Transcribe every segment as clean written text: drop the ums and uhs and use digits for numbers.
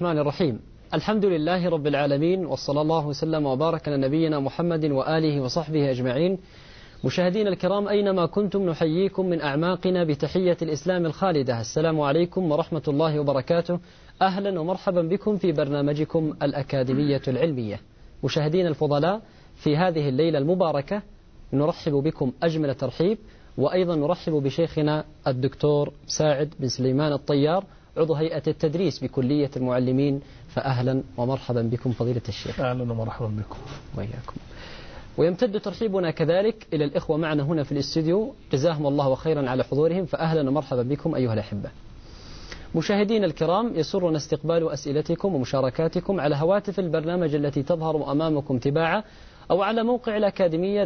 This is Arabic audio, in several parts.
الرحمن الرحيم. الحمد لله رب العالمين، وصلى الله وسلم وبارك على نبينا محمد وآله وصحبه أجمعين. مشاهدينا الكرام أينما كنتم نحييكم من أعماقنا بتحية الإسلام الخالدة، السلام عليكم ورحمة الله وبركاته. أهلا ومرحبا بكم في برنامجكم الأكاديمية العلمية. مشاهدينا الفضلاء، في هذه الليلة المباركة نرحب بكم أجمل ترحيب، وأيضا نرحب بشيخنا الدكتور ساعد بن سليمان الطيار، عضو هيئة التدريس بكلية المعلمين. فأهلا ومرحبا بكم فضيلة الشيخ. أهلا ومرحبا بكم وإياكم. ويمتد ترحيبنا كذلك إلى الإخوة معنا هنا في الاستوديو، جزاهم الله خيرا على حضورهم، فأهلا ومرحبا بكم أيها الأحبة. مشاهدين الكرام، يسرنا استقبال أسئلتكم ومشاركاتكم على هواتف البرنامج التي تظهر أمامكم تباعا، أو على موقع الأكاديمية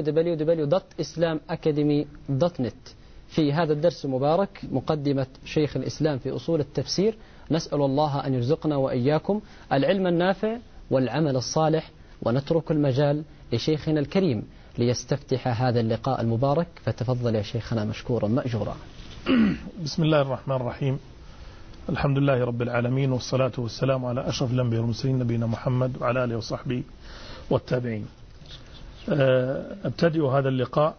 www.islamacademy.net. في هذا الدرس المبارك مقدمة شيخ الإسلام في أصول التفسير، نسأل الله أن يرزقنا وإياكم العلم النافع والعمل الصالح، ونترك المجال لشيخنا الكريم ليستفتح هذا اللقاء المبارك. فتفضل يا شيخنا مشكورا مأجورا. بسم الله الرحمن الرحيم. الحمد لله رب العالمين، والصلاة والسلام على أشرف الأنبياء والمرسلين نبينا محمد وعلى آله وصحبه والتابعين. أبتدئ هذا اللقاء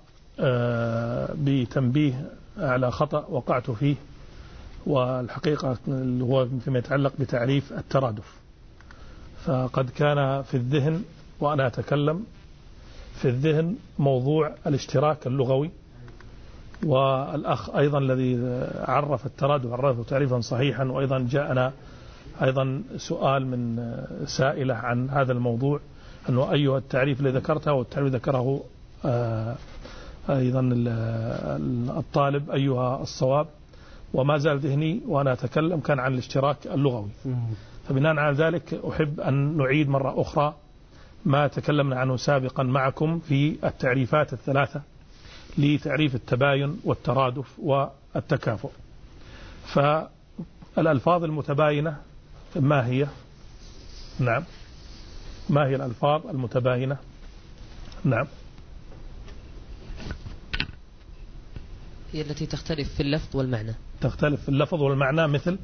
بتنبيه على خطأ وقعت فيه، والحقيقة هو فيما يتعلق بتعريف الترادف. فقد كان في الذهن وأنا أتكلم في الذهن موضوع الاشتراك اللغوي، والأخ أيضا الذي عرف الترادف عرفه تعريفا صحيحا، وأيضا جاءنا أيضا سؤال من سائلة عن هذا الموضوع، أنه أيها التعريف الذي ذكرته والتعريف ذكره أيضا الطالب أيها الصواب. وما زال ذهني وأنا أتكلم كان عن الاشتراك اللغوي. فبناء على ذلك أحب أن نعيد مرة أخرى ما تكلمنا عنه سابقا معكم في التعريفات الثلاثة لتعريف التباين والترادف والتكافؤ. فالألفاظ المتباينة ما هي؟ نعم، ما هي الألفاظ المتباينة؟ نعم، هي التي تختلف في اللفظ والمعنى. تختلف في اللفظ والمعنى، مثل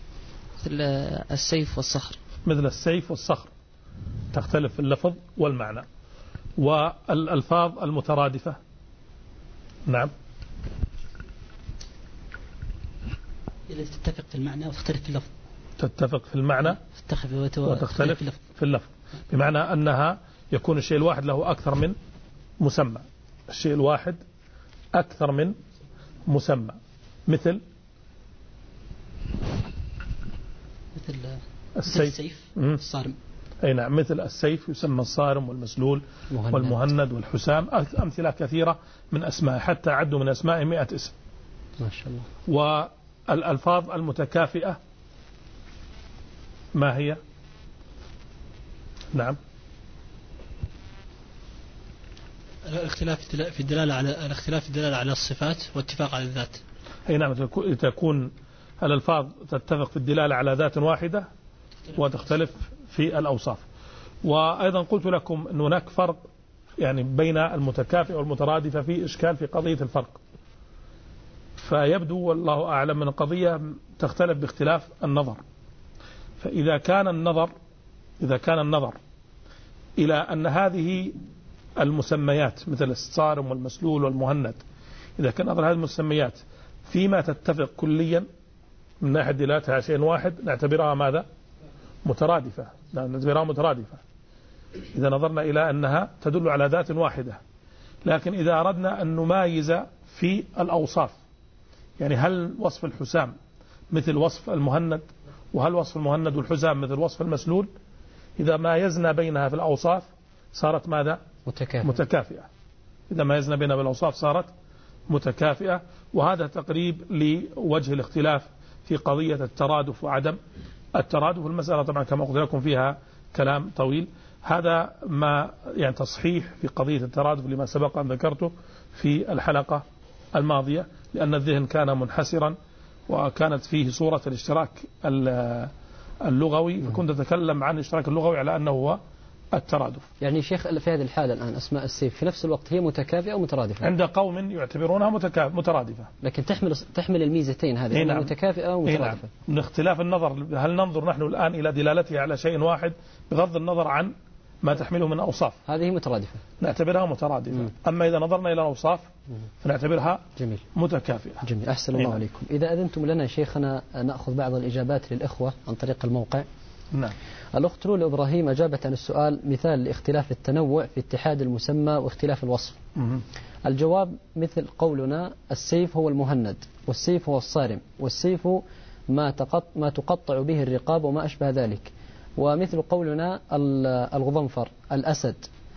السيف والصخر. مثل السيف والصخر تختلف في اللفظ والمعنى. والألفاظ المترادفة؟ نعم، التي تتفق في المعنى وتختلف في اللفظ. تتفق في المعنى وتختلف في اللفظ، بمعنى أنها يكون الشيء الواحد له أكثر من مسمى. الشيء الواحد أكثر من مسمى، مثل السيف الصارم. أي نعم، مثل السيف يسمى الصارم والمسلول والمهند والحسام. أمثلة كثيرة من أسماء، حتى عدوا من أسماء 100 اسم ما شاء الله. والألفاظ المتكافئة ما هي؟ نعم، الاختلاف في الدلالة على الصفات واتفاق على الذات. أي نعم، تكون الألفاظ تتفق في الدلالة على ذات واحدة وتختلف في الأوصاف. وأيضا قلت لكم أن هناك فرق يعني بين المتكافئ والمترادفة، في إشكال في قضية الفرق. فيبدو والله أعلم من القضية تختلف باختلاف النظر. فإذا كان النظر إلى أن هذه المسميات مثل الصارم والمسلول والمهند، إذا كان نظر هذه المسميات فيما تتفق كليا من ناحية دلالتها شيء واحد، نعتبرها ماذا؟ مترادفة. إذا نظرنا إلى أنها تدل على ذات واحدة. لكن إذا أردنا أن نمايز في الأوصاف، يعني هل وصف الحسام مثل وصف المهند، وهل وصف المهند والحسام مثل وصف المسلول، إذا مايزنا بينها في الأوصاف صارت ماذا؟ متكافئة. إذا مايزنا بينها في الأوصاف صارت متكافئة. وهذا تقريب لوجه الاختلاف في قضية الترادف وعدم الترادف. المسألة طبعا كما قلت لكم فيها كلام طويل. هذا ما يعني تصحيح في قضية الترادف لما سبق أن ذكرته في الحلقة الماضية، لأن الذهن كان منحسرا وكانت فيه صورة الاشتراك اللغوي، فكنت أتكلم عن الاشتراك اللغوي على أنه هو الترادف. يعني شيخ في هذه الحالة الآن أسماء السيف في نفس الوقت هي متكافئة ومترادفة عند قوم يعتبرونها مترادفة، لكن تحمل الميزتين هذه يعني نعم. متكافئة ومترادفة. نعم. من اختلاف النظر، هل ننظر نحن الآن إلى دلالتها على شيء واحد بغض النظر عن ما تحمله من أوصاف، هذه مترادفة نعتبرها مترادفة. أما إذا نظرنا إلى الأوصاف فنعتبرها جميل متكافئة. جميل. أحسن الله عليكم. إذا أذنتم لنا شيخنا نأخذ بعض الإجابات للإخوة عن طريق الموقع. نعم. الأخت لولو إبراهيم أجابت عن السؤال مثال لاختلاف التنوع في اتحاد المسمى واختلاف الوصف. الجواب مثل قولنا السيف هو المهند، والسيف هو الصارم، والسيف ما تقطع به الرقاب وما أشبه ذلك. ومثل قولنا الغضنفر الأسد،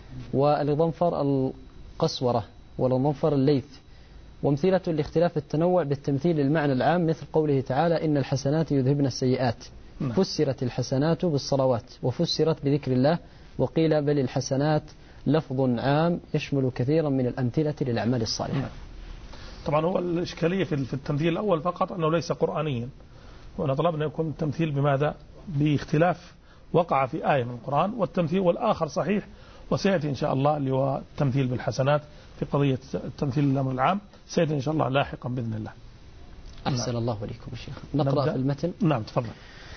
والغضنفر القسورة، والغضنفر الليث. وامثلة لاختلاف التنوع بالتمثيل للمعنى العام مثل قوله تعالى إن الحسنات يذهبن السيئات. فسرت الحسنات بالصلوات، وفسرت بذكر الله، وقيل بل الحسنات لفظ عام يشمل كثيرا من الأمثلة للأعمال الصالحة. طبعا هو الإشكالية في التمثيل الأول فقط أنه ليس قرآنيا، وأنا طلبنا يكون التمثيل بماذا؟ باختلاف وقع في آية من القرآن، والتمثيل والآخر صحيح وسيأتي إن شاء الله اللي هو التمثيل بالحسنات في قضية التمثيل الأمر العام سيأتي إن شاء الله لاحقا بإذن الله. أحسن الله عليكم الشيخ. نقرأ في المتن. نعم تفضل.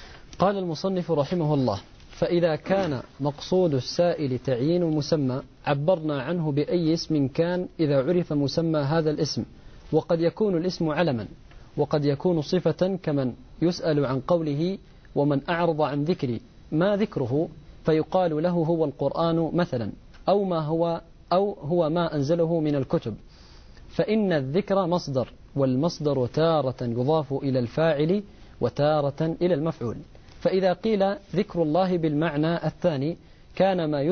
قال المصنف رحمه الله: فإذا كان مقصود السائل تعيين مسمى عبرنا عنه بأي اسم كان إذا عرف مسمى هذا الاسم، وقد يكون الاسم علما، وقد يكون صفة كمن يسأل عن قوله ومن أعرض عن ذكري ما ذكره، فيقال له هو القرآن مثلا، أو هو ما أنزله من الكتب. فإن الذكر مصدر، والمصدر تارة يضاف إلى الفاعل وتارة إلى المفعول. فإذا قيل ذكر الله بالمعنى الثاني كان ما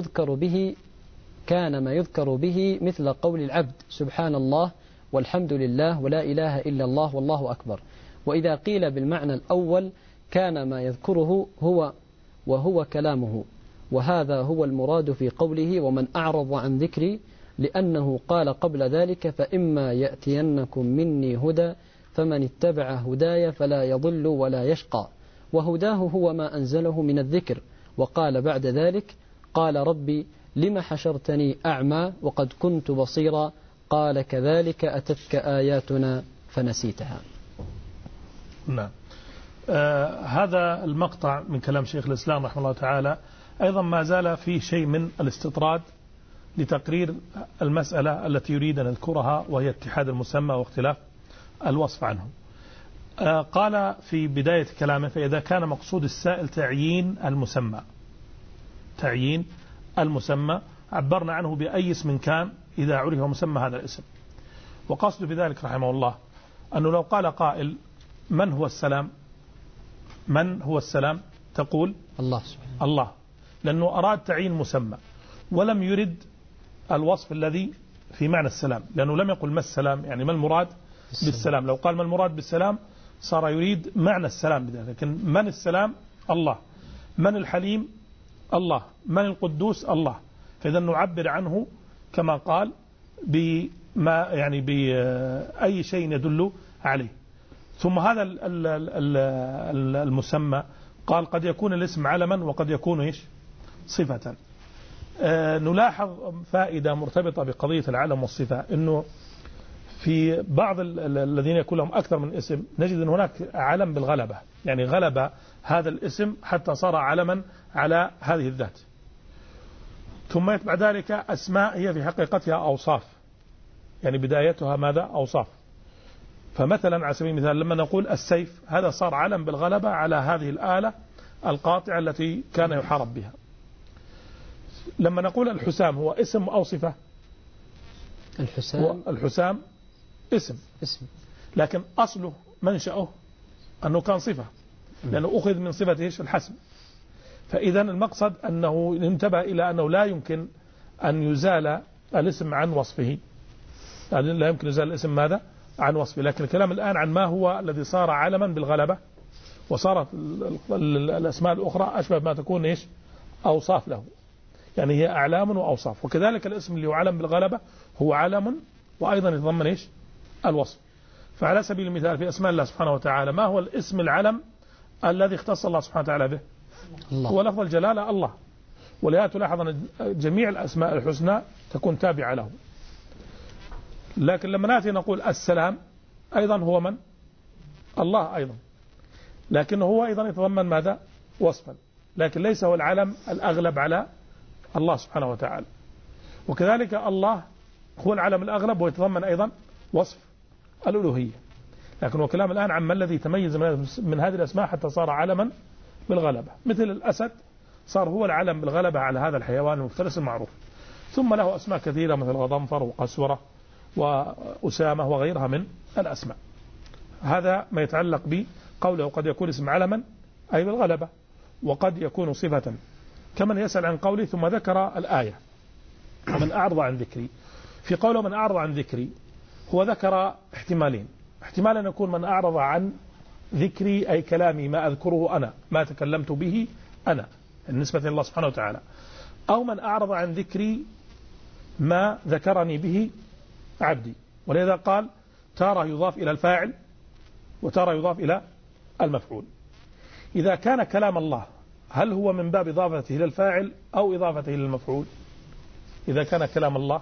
يذكر به مثل قول العبد سبحان الله والحمد لله ولا إله إلا الله والله أكبر. وإذا قيل بالمعنى الأول كان ما يذكره وهو كلامه. وهذا هو المراد في قوله ومن أعرض عن ذكري، لأنه قال قبل ذلك فإما يأتينكم مني هدى فمن اتبع هداي فلا يضل ولا يشقى، وهداه هو ما أنزله من الذكر. وقال بعد ذلك قال ربي لم حشرتني أعمى وقد كنت بصيرا، قال كذلك أتتك آياتنا فنسيتها. نعم. هذا المقطع من كلام شيخ الإسلام رحمه الله تعالى أيضا ما زال فيه شيء من الاستطراد لتقرير المسألة التي يريد أن نذكرها، وهي اتحاد المسمى واختلاف الوصف عنه. قال في بداية كلامه فإذا كان مقصود السائل تعيين المسمى عبرنا عنه بأي اسم كان إذا عرف مسمى هذا الاسم. وقصد بذلك رحمه الله أنه لو قال قائل من هو السلام تقول الله سبحانه الله، لأنه أراد تعيين مسمى ولم يرد الوصف الذي في معنى السلام، لأنه لم يقل ما السلام يعني ما المراد بالسلام. لو قال ما المراد بالسلام صار يريد معنى السلام بذلك، لكن من السلام الله، من الحليم الله، من القدوس الله. فإذا نعبر عنه كما قال بما يعني بأي شيء يدل عليه. ثم هذا المسمى قال قد يكون الاسم علما وقد يكون صفة. نلاحظ فائدة مرتبطة بقضية العلم والصفة، أنه في بعض الذين يكون لهم أكثر من اسم نجد أن هناك علم بالغلبة، يعني غلب هذا الاسم حتى صار علما على هذه الذات. ثم يتبع ذلك أسماء هي في حقيقتها أوصاف، يعني بدايتها ماذا؟ أوصاف. فمثلا على سبيل المثال لما نقول السيف هذا صار علم بالغلبة على هذه الآلة القاطعة التي كان يحارب بها. لما نقول الحسام هو اسم أو صفة؟ الحسام اسم، لكن أصله منشأه أنه كان صفة، لأنه أخذ من صفته الحسم. فإذا المقصد أنه انتبه إلى أنه لا يمكن أن يزال الاسم عن وصفه، لا يمكن يزال الاسم ماذا؟ عن وصفه. لكن الكلام الآن عن ما هو الذي صار علما بالغلبة، وصارت الأسماء الأخرى أشبه ما تكون أوصاف له، يعني هي أعلام وأوصاف. وكذلك الاسم اللي هو علم بالغلبة هو علم وأيضا يتضمن الوصف. فعلى سبيل المثال في أسماء الله سبحانه وتعالى ما هو الاسم العلم الذي اختص الله سبحانه وتعالى به؟ الله. هو لفظ الجلالة الله. ولهذا تلاحظ أن جميع الأسماء الحسنى تكون تابعة له. لكن لما نأتي نقول السلام أيضا هو من؟ الله أيضا، لكنه هو أيضا يتضمن ماذا؟ وصفا، لكن ليس هو العلم الأغلب على الله سبحانه وتعالى. وكذلك الله هو العلم الأغلب ويتضمن أيضا وصف الألوهية. لكن وكلام الآن عما الذي تميز من هذه الأسماء حتى صار علما بالغلبة، مثل الأسد صار هو العلم بالغلبة على هذا الحيوان المفترس المعروف. ثم له أسماء كثيرة مثل غضنفر وقسورة وأسامة وغيرها من الأسماء. هذا ما يتعلق بقوله قد يكون اسم علما أي بالغلبة، وقد يكون صفة، كمن يسأل عن قولي ثم ذكر الآية ومن أعرض عن ذكري. في قوله من أعرض عن ذكري هو ذكر احتمالين: احتمال أن يكون من أعرض عن ذكري أي كلامي ما أذكره أنا، ما تكلمت به أنا بالنسبة لله سبحانه وتعالى، أو من أعرض عن ذكري ما ذكرني به عبدي. ولذا قال تارة يضاف إلى الفاعل وتارة يضاف إلى المفعول. إذا كان كلام الله هل هو من باب إضافته إلى الفاعل أو إضافته إلى المفعول؟ إذا كان كلام الله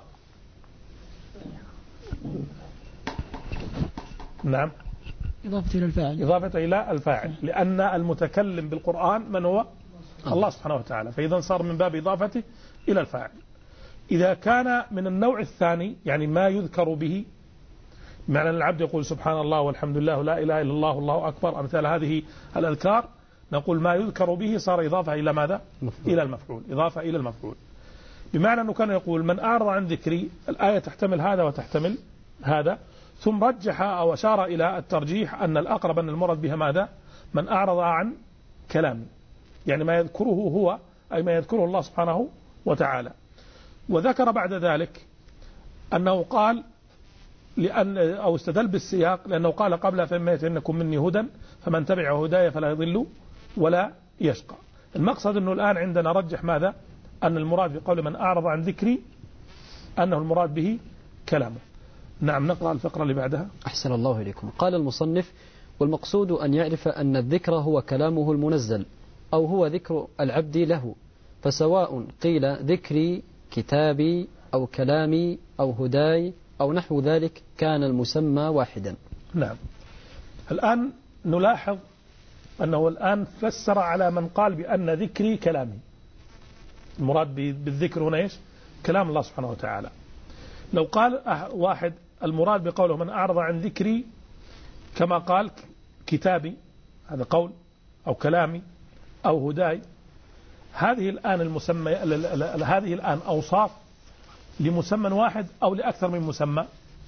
نعم إضافة إلى الفاعل، إضافة إلى الفاعل، لأن المتكلم بالقرآن من هو؟ الله سبحانه وتعالى، فإذا صار من باب إضافته إلى الفاعل. إذا كان من النوع الثاني يعني ما يذكر به، معنى أن العبد يقول سبحان الله والحمد لله لا إله إلا الله والله أكبر أمثال هذه الأذكار، نقول ما يذكر به صار إضافة إلى ماذا؟ إلى المفعول، إضافة إلى المفعول. بمعنى أنه كان يقول من أعرض عن ذكري، الآية تحتمل هذا وتحتمل هذا، ثم رجح أو أشار إلى الترجيح أن الأقرب أن المراد بها ماذا؟ من أعرض عن كلامي، يعني ما يذكره هو أي ما يذكره الله سبحانه وتعالى. وذكر بعد ذلك أنه قال لأن أو استدل بالسياق لأنه قال قبل فإما يأتينكم مني هدى فمن تبع هداي فلا يضل ولا يشقى. المقصد أنه الآن عندنا رجح ماذا؟ أن المراد بقول من أعرض عن ذكري أنه المراد به كلامه. نعم، نقرأ الفقرة اللي بعدها. أحسن الله إليكم. قال المصنف: والمقصود أن يعرف أن الذكر هو كلامه المنزل أو هو ذكر العبد له، فسواء قيل ذكري كتابي أو كلامي أو هداي أو نحو ذلك كان المسمى واحدا. نعم. الآن نلاحظ أنه الآن فسر على من قال بأن ذكري كلامي. المراد بالذكر هنا إيش؟ كلام الله سبحانه وتعالى. لو قال واحد المراد بقوله من أعرض عن ذكري كما قال كتابي، هذا قول، أو كلامي أو هداي، هذه الآن المسمى هذه الآن أوصاف لمسمى واحد أو لأكثر من مسمى؟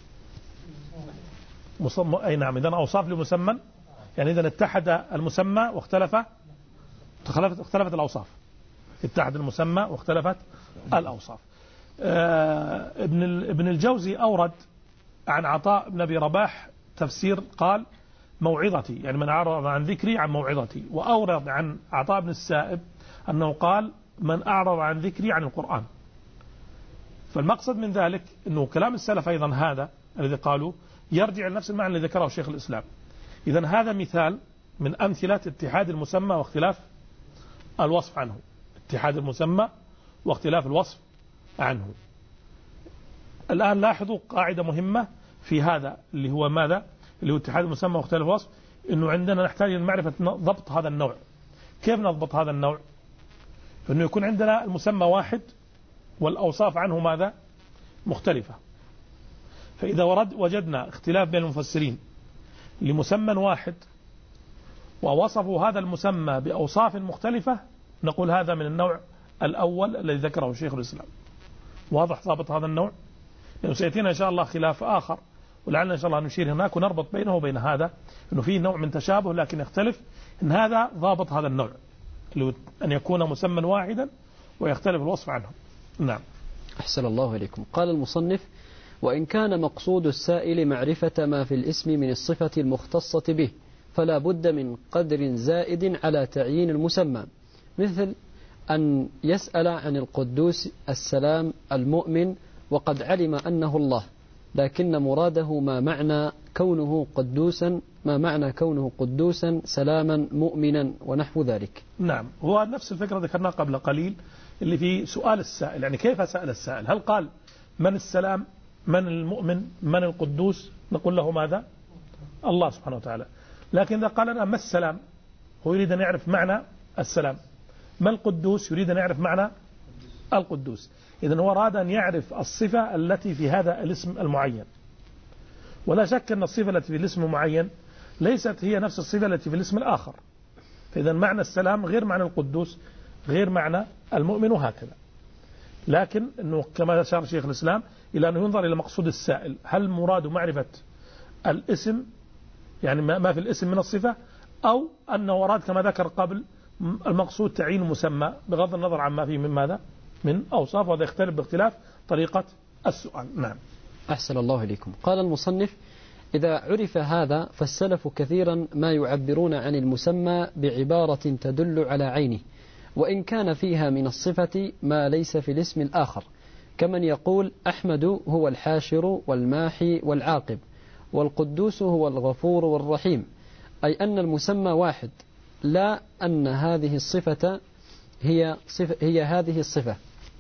أي نعم، إذن أوصاف لمسمى، يعني إذن اتحد المسمى واختلفت الأوصاف، اتحد المسمى واختلفت الأوصاف. ابن الجوزي أورد عن عطاء بن أبي رباح تفسير قال موعظتي، يعني من أعرض عن ذكري عن موعظتي. وأورد عن عطاء بن السائب أنه قال من أعرض عن ذكري عن القرآن. فالمقصد من ذلك أنه كلام السلف أيضا هذا الذي قالوا يرجع لنفس المعنى الذي ذكره شيخ الإسلام. إذن هذا مثال من أمثلة اتحاد المسمى واختلاف الوصف عنه، اتحاد المسمى واختلاف الوصف عنه. الآن لاحظوا قاعدة مهمة في هذا اللي هو ماذا؟ اللي هو اتحاد المسمى واختلاف الوصف، أنه عندنا نحتاج لمعرفة ضبط هذا النوع. كيف نضبط هذا النوع؟ أنه يكون عندنا المسمى واحد والأوصاف عنه ماذا؟ مختلفة. فإذا وجدنا اختلاف بين المفسرين لمسمى واحد ووصفوا هذا المسمى بأوصاف مختلفة، نقول هذا من النوع الأول الذي ذكره شيخ الإسلام. واضح ضابط هذا النوع؟ لأنه سيأتينا إن شاء الله خلاف آخر، ولعلنا إن شاء الله نشير هناك ونربط بينه وبين هذا، أنه فيه نوع من تشابه لكن يختلف. إن هذا ضابط هذا النوع أن يكون مسمى واحدا ويختلف الوصف عنه. نعم. أحسن الله إليكم. قال المصنف: وإن كان مقصود السائل معرفة ما في الاسم من الصفة المختصة به، فلا بد من قدر زائد على تعيين المسمى، مثل أن يسأل عن القدوس السلام المؤمن وقد علم أنه الله، لكن مراده ما معنى كونه قدوسا، ما معنى كونه قدوسا سلاما مؤمنا ونحو ذلك؟ نعم، هو نفس الفكرة ذكرناها قبل قليل اللي في سؤال السائل، يعني كيف سأل السائل؟ هل قال من السلام، من المؤمن، من القدوس؟ نقول له ماذا؟ الله سبحانه وتعالى. لكن إذا قال لنا ما السلام، هو يريد أن يعرف معنى السلام. ما القدوس، يريد أن يعرف معنى القدوس. إذن هو أراد أن يعرف الصفة التي في هذا الاسم المعين، ولا شك أن الصفة التي في الاسم المعين ليست هي نفس الصفة التي في الاسم الآخر. فإذا معنى السلام غير معنى القدوس، غير معنى المؤمن، وهكذا. لكن أنه كما أشار شيخ الإسلام إلى أنه ينظر إلى مقصود السائل، هل مراد معرفة الاسم، يعني ما في الاسم من الصفة، أو أنه أراد كما ذكر قبل المقصود تعيين مسمى بغض النظر عما فيه من ماذا؟ من أوصاف، وهذا يختلف باختلاف طريقة السؤال. نعم. أحسن الله إليكم. قال المصنف: إذا عرف هذا فالسلف كثيرا ما يعبرون عن المسمى بعبارة تدل على عينه، وإن كان فيها من الصفة ما ليس في الاسم الآخر، كمن يقول أحمد هو الحاشر والماحي والعاقب، والقدوس هو الغفور والرحيم، أي أن المسمى واحد، لا أن هذه الصفة هي هذه الصفة.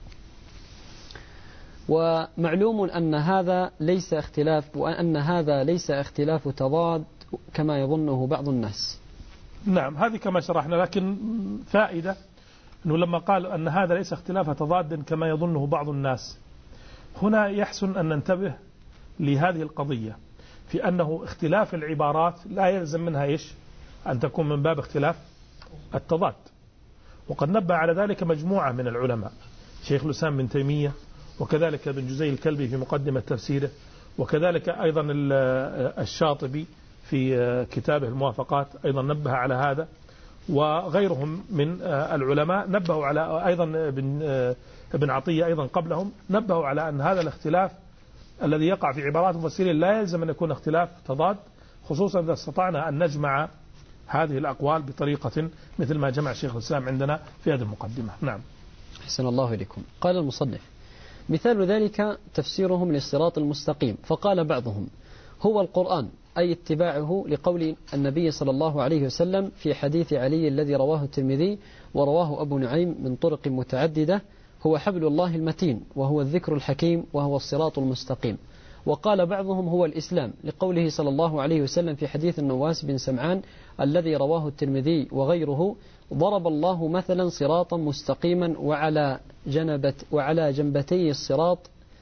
ومعلوم أن هذا ليس اختلاف، وأن هذا ليس اختلاف تضاد كما يظنه بعض الناس. نعم، هذه كما شرحنا، لكن فائدة أنه لما قال أن هذا ليس اختلاف تضاد كما يظنه بعض الناس، هنا يحسن أن ننتبه لهذه القضية، في أنه اختلاف العبارات لا يلزم منها إيش؟ أن تكون من باب اختلاف التضاد. وقد نبه على ذلك مجموعة من العلماء، شيخ الإسلام ابن تيمية، وكذلك ابن جزي الكلبي في مقدمة تفسيره، وكذلك أيضا الشاطبي في كتابه الموافقات أيضا نبه على هذا، وغيرهم من العلماء نبهوا على، أيضا ابن عطية أيضا قبلهم نبهوا على أن هذا الاختلاف الذي يقع في عبارات المفسرين لا يلزم أن يكون اختلاف تضاد، خصوصا إذا استطعنا أن نجمع هذه الأقوال بطريقة مثل ما جمع شيخ الإسلام عندنا في هذه المقدمة. نعم. أحسن الله إليكم. قال المصنف: مثال ذلك تفسيرهم للصراط المستقيم، فقال بعضهم: هو القرآن، أي اتباعه لقول النبي صلى الله عليه وسلم في حديث علي الذي رواه الترمذي ورواه أبو نعيم من طرق متعددة: هو حبل الله المتين، وهو الذكر الحكيم، وهو الصراط المستقيم. وقال بعضهم: هو الإسلام، لقوله صلى الله عليه وسلم في حديث النواس بن سمعان الذي رواه الترمذي وغيره: ضرب الله مثلا صراطا مستقيما وعلى جنبتي الصراط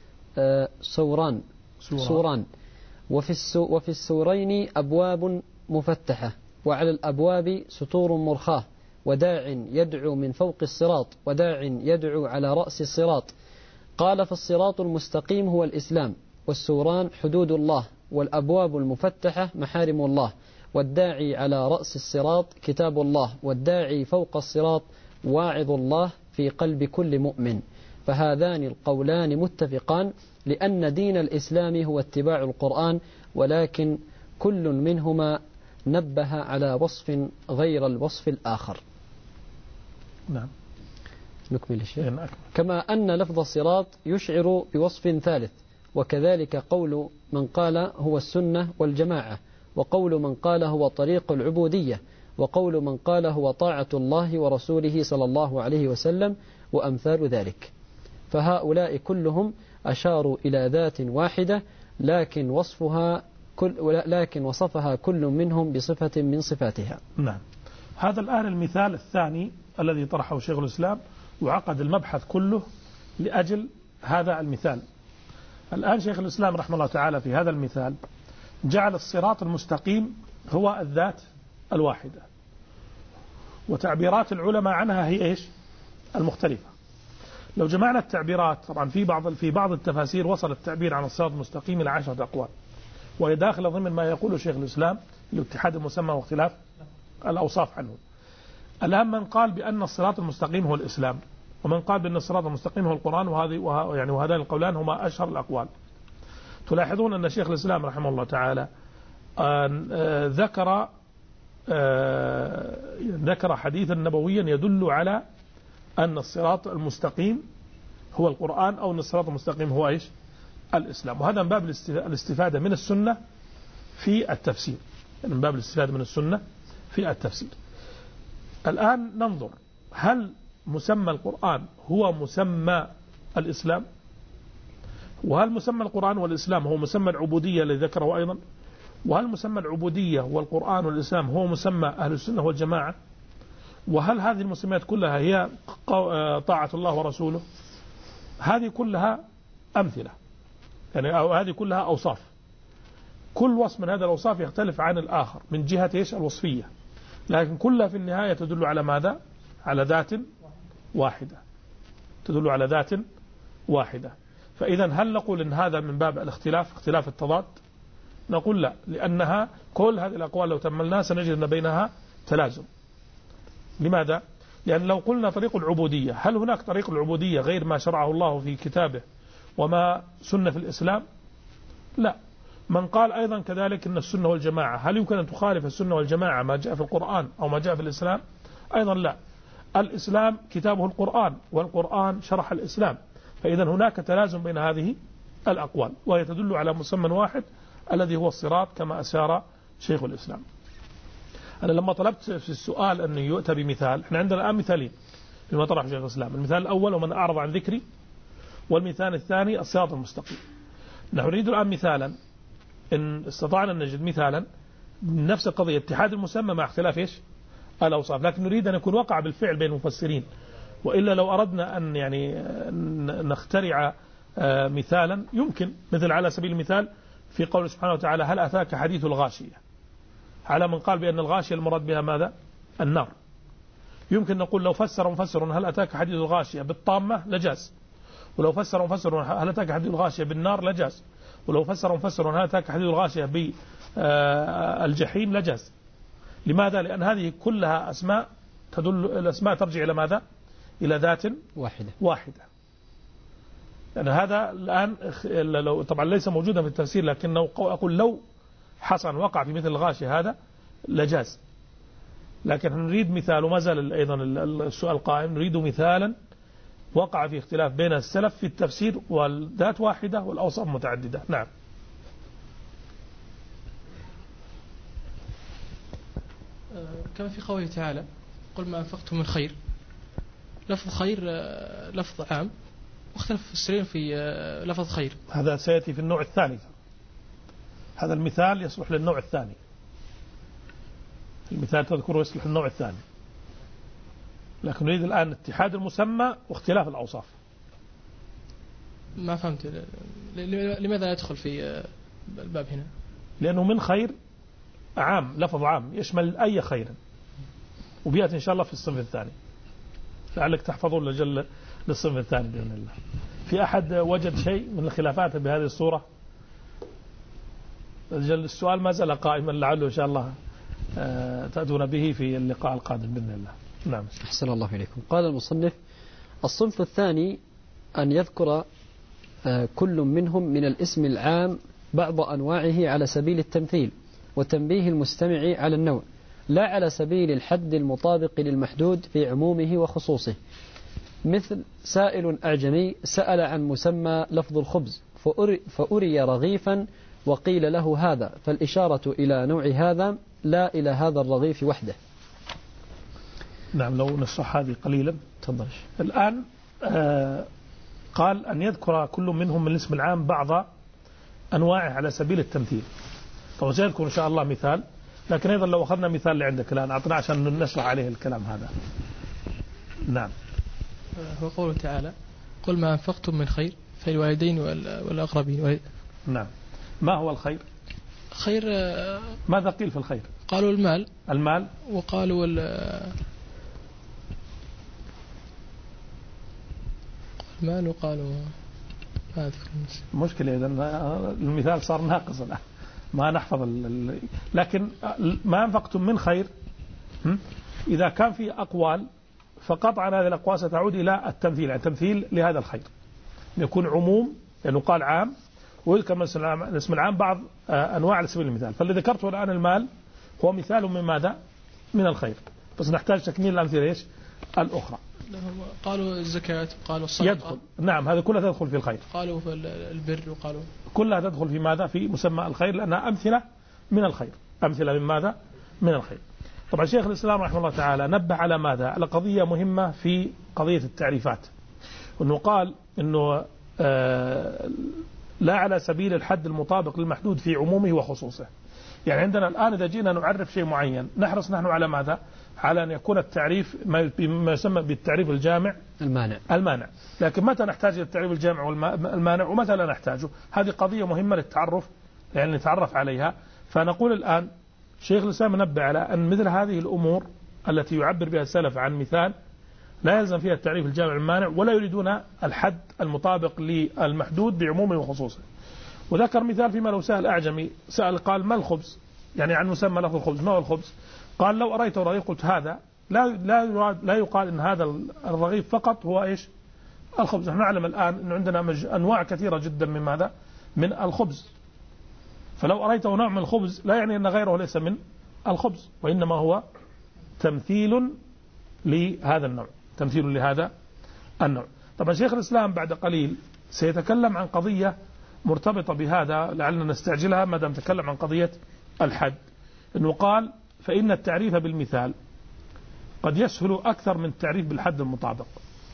سوران وفي السورين أبواب مفتحة، وعلى الأبواب ستور مرخاة، وداع يدعو من فوق الصراط، وداع يدعو على رأس الصراط. قال: فالصراط المستقيم هو الإسلام، والسوران حدود الله، والأبواب المفتحة محارم الله، والداعي على رأس الصراط كتاب الله، والداعي فوق الصراط واعظ الله في قلب كل مؤمن. فهذان القولان متفقان، لأن دين الإسلام هو اتباع القرآن، ولكن كل منهما نبه على وصف غير الوصف الآخر. نعم. نكمل الشيء. كما أن لفظ الصراط يشعر بوصف ثالث، وكذلك قول من قال هو السنة والجماعة، وقول من قال هو طريق العبودية، وقول من قال هو طاعة الله ورسوله صلى الله عليه وسلم، وأمثال ذلك. فهؤلاء كلهم أشاروا إلى ذات واحدة، لكن وصفها كل منهم بصفة من صفاتها. نعم. هذا الآن المثال الثاني الذي طرحه شيخ الإسلام، وعقد المبحث كله لأجل هذا المثال. الآن شيخ الإسلام رحمه الله تعالى في هذا المثال جعل الصراط المستقيم هو الذات الواحدة، وتعبيرات العلماء عنها هي إيش؟ المختلفة. لو جمعنا التعبيرات، طبعا في بعض التفاسير وصل التعبير عن الصراط المستقيم إلى 10 أقوال، وهي داخل ضمن ما يقوله شيخ الإسلام لاتحاد المسمى واختلاف الأوصاف عنه. الآن من قال بأن الصراط المستقيم هو الإسلام، ومن قال بأن الصراط المستقيم هو القرآن، وهذان القولان هما أشهر الأقوال. تلاحظون أن شيخ الإسلام رحمه الله تعالى ذكر حديثا نبويا يدل على أن الصراط المستقيم هو القرآن، أو أن الصراط المستقيم هو إيش؟ الإسلام. وهذا من باب الاستفادة من السنة في التفسير، يعني من باب الاستفادة من السنة في التفسير. الآن ننظر هل مسمى القرآن هو مسمى الإسلام، وهل مسمى القرآن والإسلام هو مسمى العبودية الذي ذكره أيضا، وهل مسمى العبودية والقرآن والإسلام هو مسمى أهل السنة والجماعة، وهل هذه المسميات كلها هي طاعة الله ورسوله. هذه كلها أمثلة، يعني هذه كلها أوصاف، كل وصف من هذا الأوصاف يختلف عن الآخر من جهة إيش الوصفية، لكن كلها في النهاية تدل على ماذا؟ على ذات واحدة، تدل على ذات واحدة. فإذا هل نقول إن هذا من باب الاختلاف، اختلاف التضاد؟ نقول لا، لأنها كل هذه الأقوال لو تملناها سنجد أن بينها تلازم. لماذا؟ لأن لو قلنا طريق العبودية، هل هناك طريق العبودية غير ما شرعه الله في كتابه وما سنة في الإسلام؟ لا. من قال أيضا كذلك أن السنة والجماعة، هل يمكن أن تخالف السنة والجماعة ما جاء في القرآن أو ما جاء في الإسلام؟ أيضا لا. الإسلام كتابه القرآن، والقرآن شرح الإسلام، فإذا هناك تلازم بين هذه الأقوال، وهي تدل على مسمى واحد الذي هو الصراط كما أشار شيخ الإسلام. أنا لما طلبت في السؤال أن يؤتى بمثال، احنا عندنا الآن مثالين لما طرح شيخ الإسلام، المثال الأول ومن أعرض عن ذكري، والمثال الثاني الصراط المستقيم. نحن نريد الآن مثالا، إن استطعنا أن نجد مثالا نفس القضية، اتحاد المسمى مع اختلاف إيش الأوصاف، لكن نريد أن يكون وقع بالفعل بين المفسرين، وإلا لو أردنا أن يعني نخترع مثالا يمكن، مثل على سبيل المثال في قول سبحانه وتعالى هل أتاك حديث الغاشية، على من قال بأن الغاشية المراد بها ماذا؟ النار. يمكن نقول لو فسر مفسر هل أتاك حديث الغاشية بالطامة لجاز، ولو فسر مفسر هل أتاك حديث الغاشية بالنار لجاز، ولو فسر مفسر هل أتاك حديث الغاشية بالجحيم لجاز. لماذا؟ لأن هذه كلها أسماء تدل، الأسماء ترجع إلى ماذا؟ إلى ذات واحدة. يعني هذا الآن لو طبعا ليس موجودا في التفسير، لكنه أقول لو حصل وقع في مثل الغاشية هذا لجاز، لكن نريد مثال، وما زال أيضا السؤال قائم، نريد مثالا وقع في اختلاف بين السلف في التفسير والذات واحدة والأوصاف متعددة. نعم. كما في قوله تعالى قل ما أنفقتم من خير، لفظ خير لفظ عام، واختلف المفسرين في لفظ خير. هذا سيأتي في النوع الثاني، هذا المثال يصلح للنوع الثاني، المثال تذكره يصلح للنوع الثاني، لكن نريد الآن اتحاد المسمى واختلاف الأوصاف. ما فهمت لماذا يدخل في الباب هنا؟ لأنه من خير عام، لفظ عام يشمل أي خير، وبيأتي إن شاء الله في الصنف الثاني، لعلك تحفظون لجل للصنف الثاني بإذن الله. في أحد وجد شيء من الخلافات بهذه الصورة؟ السؤال ما زال قائما، لعله إن شاء الله تأتون به في اللقاء القادم بإذن الله. نعم. أحسن الله إليكم. قال المصنف الصنف الثاني أن يذكر كل منهم من الاسم العام بعض أنواعه على سبيل التمثيل وتنبيه المستمع على النوع، لا على سبيل الحد المطابق للمحدود في عمومه وخصوصه، مثل سائل أعجمي سأل عن مسمى لفظ الخبز فأري رغيفا وقيل له هذا، فالإشارة إلى نوع هذا لا إلى هذا الرغيف وحده. نعم. لو نشرح هذه قليلا. تفضل. الآن قال أن يذكر كل منهم من الاسم العام بعض أنواعه على سبيل التمثيل. طبعا سيذكر إن شاء الله مثال، لكن أيضا لو أخذنا مثال اللي عندك الآن أعطنا عشان نشرح عليه الكلام هذا. نعم. هو قوله تعالى قل ما أنفقتم من خير فالوالدين والأقربين. نعم. ما هو الخير؟ خير ماذا قيل في الخير؟ قالوا المال، وقالوا المال، وقالوا ما أذكر. مشكلة إذا المثال صار ناقص الآن، ما نحفظ لكن ما أنفقتم من خير إذا كان في أقوال فقطعا هذه الأقوال ستعود إلى التمثيل، يعني التمثيل لهذا الخير يكون عموم لأنه قال عام، ويذكر الاسم العام بعض أنواع على سبيل المثال. فالذي ذكرته الآن المال هو مثال من ماذا؟ من الخير، بس نحتاج تكميل الأمثلة إيش الأخرى. قالوا الزكاة، قالوا الصدقة. يدخل. نعم. هذا كلها تدخل في الخير. قالوا في البر، وقالوا كلها تدخل في ماذا؟ في مسمى الخير، لأنها أمثلة من الخير، أمثلة من ماذا؟ من الخير. طبعا شيخ الإسلام رحمه الله تعالى نبه على ماذا؟ على قضية مهمة في قضية التعريفات، أنه قال أنه لا على سبيل الحد المطابق للمحدود في عمومه وخصوصه. يعني عندنا الآن إذا جينا نعرف شيء معين نحرص نحن على ماذا؟ على أن يكون التعريف ما يسمى بالتعريف الجامع المانع. لكن متى نحتاج إلى التعريف الجامع والمانع ومتى لا نحتاجه؟ هذه قضية مهمة للتعرف، يعني نتعرف عليها. فنقول الآن شيخ الإسلام نبه على أن مثل هذه الأمور التي يعبر بها السلف عن مثال لا يلزم فيها التعريف الجامع المانع، ولا يريدون الحد المطابق للمحدود بعمومه وخصوصه. وذكر مثال فيما لو سأل أعجمي سأل قال ما الخبز؟ يعني عن مسمى لفظ الخبز، ما هو الخبز؟ قال لو أريته رغيف قلت هذا، لا يقال إن هذا الرغيف فقط هو إيش؟ الخبز. نحن نعلم الآن أن عندنا أنواع كثيرة جدا من ماذا؟ من الخبز. فلو أريته نوع من الخبز لا يعني أن غيره ليس من الخبز، وإنما هو تمثيل لهذا النوع، تمثيل لهذا النوع. طبعا شيخ الإسلام بعد قليل سيتكلم عن قضية مرتبطة بهذا، لعلنا نستعجلها ما دام تكلم عن قضية الحد، أنه قال فإن التعريف بالمثال قد يسهل أكثر من التعريف بالحد المطابق.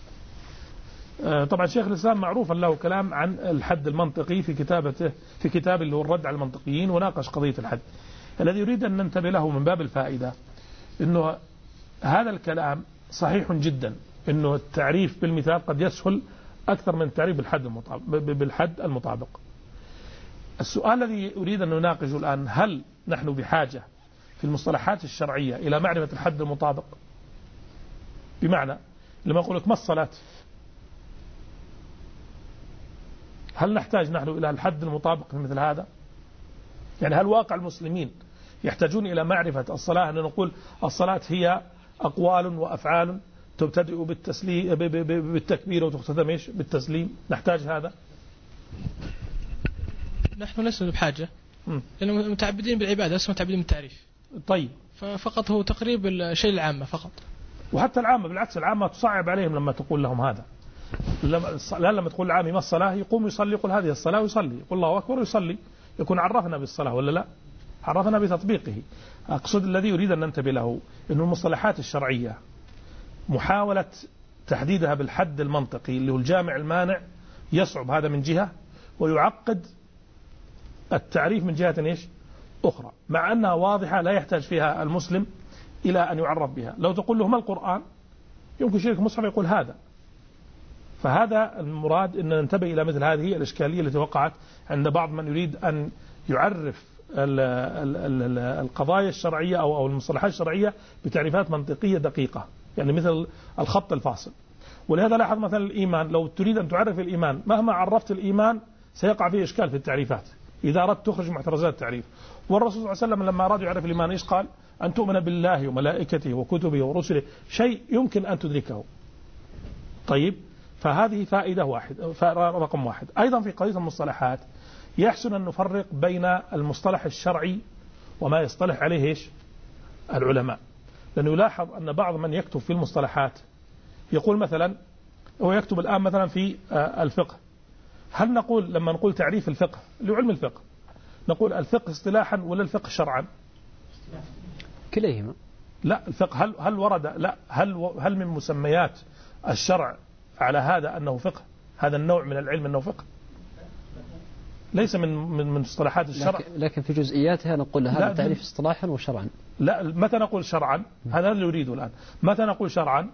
طبعا شيخ الإسلام معروفا له كلام عن الحد المنطقي في كتابه، في كتاب اللي هو الرد على المنطقيين، وناقش قضية الحد. الذي يريد أن ننتبه له من باب الفائدة أنه هذا الكلام صحيح جدا، أنه التعريف بالمثال قد يسهل أكثر من التعريف بالحد المطابق. السؤال الذي أريد أن نناقشه الآن، هل نحن بحاجة في المصطلحات الشرعية إلى معرفة الحد المطابق؟ بمعنى لما أقول لك ما الصلاة، هل نحتاج نحن إلى الحد المطابق في مثل هذا؟ يعني هل واقع المسلمين يحتاجون إلى معرفة الصلاة، أن نقول الصلاة هي أقوال وأفعال تبتدئ بالتكبير وتختتم بالتسليم؟ نحتاج هذا؟ نحن لسنا بحاجة، لأننا متعبدين بالعبادة لسنا متعبدين بالتعريف. طيب، ففقط هو تقريب الشيء العامة فقط. وحتى العامة بالعكس، العامة تصعب عليهم لما تقول لهم هذا. لما تقول العامي ما الصلاة يقوم يصلي، يقول هذه الصلاة ويصلي، يقول الله أكبر ويصلي، يكون عرفنا بالصلاة ولا لا؟ عرفنا بتطبيقه. أقصد الذي يريد أن ننتبه له أن المصطلحات الشرعية محاولة تحديدها بالحد المنطقي اللي هو الجامع المانع يصعب، هذا من جهة، ويعقد التعريف من جهة أخرى، مع أنها واضحة لا يحتاج فيها المسلم إلى أن يعرف بها. لو تقول له ما القرآن يمكن شيخ مصحف يقول هذا. فهذا المراد أن ننتبه إلى مثل هذه الإشكالية التي وقعت عند بعض من يريد أن يعرف القضايا الشرعية أو المصطلحات الشرعية بتعريفات منطقية دقيقة، يعني مثل الخط الفاصل. ولهذا لاحظ مثلا الإيمان، لو تريد أن تعرف الإيمان مهما عرفت الإيمان سيقع فيه إشكال في التعريفات إذا أردت تخرج محترزات التعريف. والرسول صلى الله عليه وسلم لما أراد يعرف الإيمان إيش قال؟ أن تؤمن بالله وملائكته وكتبه ورسله، شيء يمكن أن تدركه. طيب، فهذه فائدة رقم واحد. أيضا في قضية المصطلحات يحسن أن نفرق بين المصطلح الشرعي وما يصطلح عليه العلماء، لأنه يلاحظ أن بعض من يكتب في المصطلحات يقول مثلا، هو يكتب الآن مثلا في الفقه، هل نقول لما نقول تعريف الفقه لعلم الفقه نقول الفقه اصطلاحا ولا الفقه شرعا؟ كليهما. لا، الفقه هل ورد، لا هل من مسميات الشرع على هذا أنه فقه، هذا النوع من العلم أنه فقه؟ ليس من مصطلحات الشرع، لكن في جزئياتها نقول هذا تعريف اصطلاحا وشرعا. لا، متى نقول شرعا؟ هذا اللي يريده الآن. متى نقول شرعا؟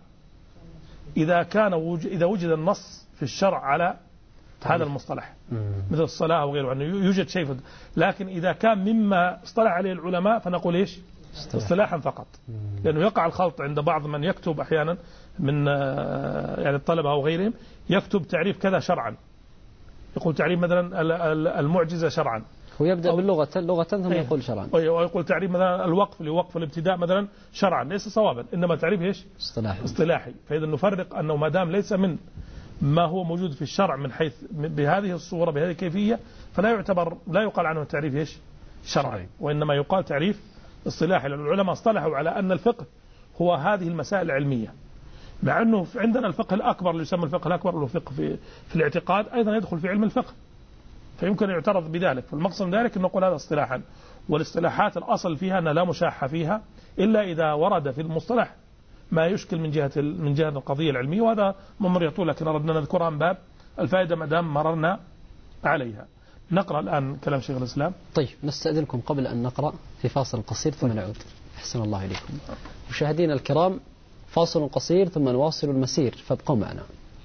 إذا وجد النص في الشرع على هذا المصطلح مثل الصلاة وغيره، أنه يوجد شيء. لكن إذا كان مما اصطلح عليه العلماء فنقول إيش؟ اصطلاحا فقط، لأنه يقع الخلط عند بعض من يكتب أحيانا من يعني الطلبة أو غيرهم، يكتب تعريف كذا شرعا، يقول تعريف مثلا المعجزة شرعا، هو يبدأ باللغة ثم يقول شرعا، ويقول تعريف مثلا الوقف لوقف الابتداء مثلا شرعا، ليس صوابا، إنما تعريف إيش؟ اصطلاحي. فإذا نفرق أنه ما دام ليس من ما هو موجود في الشرع من حيث بهذه الصورة بهذه الكيفية فلا يعتبر، لا يقال عنه تعريف إيش؟ شرعي، وإنما يقال تعريف اصطلاحي. لأن العلماء اصطلحوا على أن الفقه هو هذه المسائل العلمية، مع أنه عندنا الفقه الأكبر اللي يسمى الفقه الأكبر له فقه في الاعتقاد أيضا يدخل في علم الفقه، فيمكن يعترض بذلك. فالمقصد من ذلك أن نقول هذا اصطلاحا، والاصطلاحات الأصل فيها أن لا مشاحة فيها إلا إذا ورد في المصطلح ما يشكل من جهة القضية العلمية، وهذا ممر يطول، لكن أردنا نذكرها من باب الفائدة ما دام مررنا عليها. نقرأ الآن كلام شيخ الإسلام. طيب نستأذنكم قبل أن نقرأ في فاصل قصير ثم نعود. أحسن الله إليكم. مشاهدينا الكرام، فاصل قصير ثم نواصل المسير، فابقوا معنا.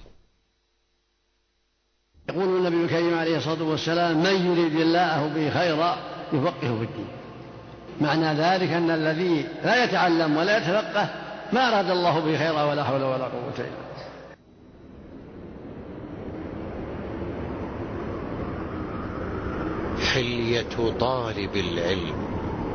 يقول النبي الكريم عليه الصلاة والسلام: من يريد الله به خيرا يفقهه في الدين. معنى ذلك أن الذي لا يتعلم ولا يتفقه ما أراد الله به خيرا ولا حول ولا قوة إلا بالله. حلية طالب العلم.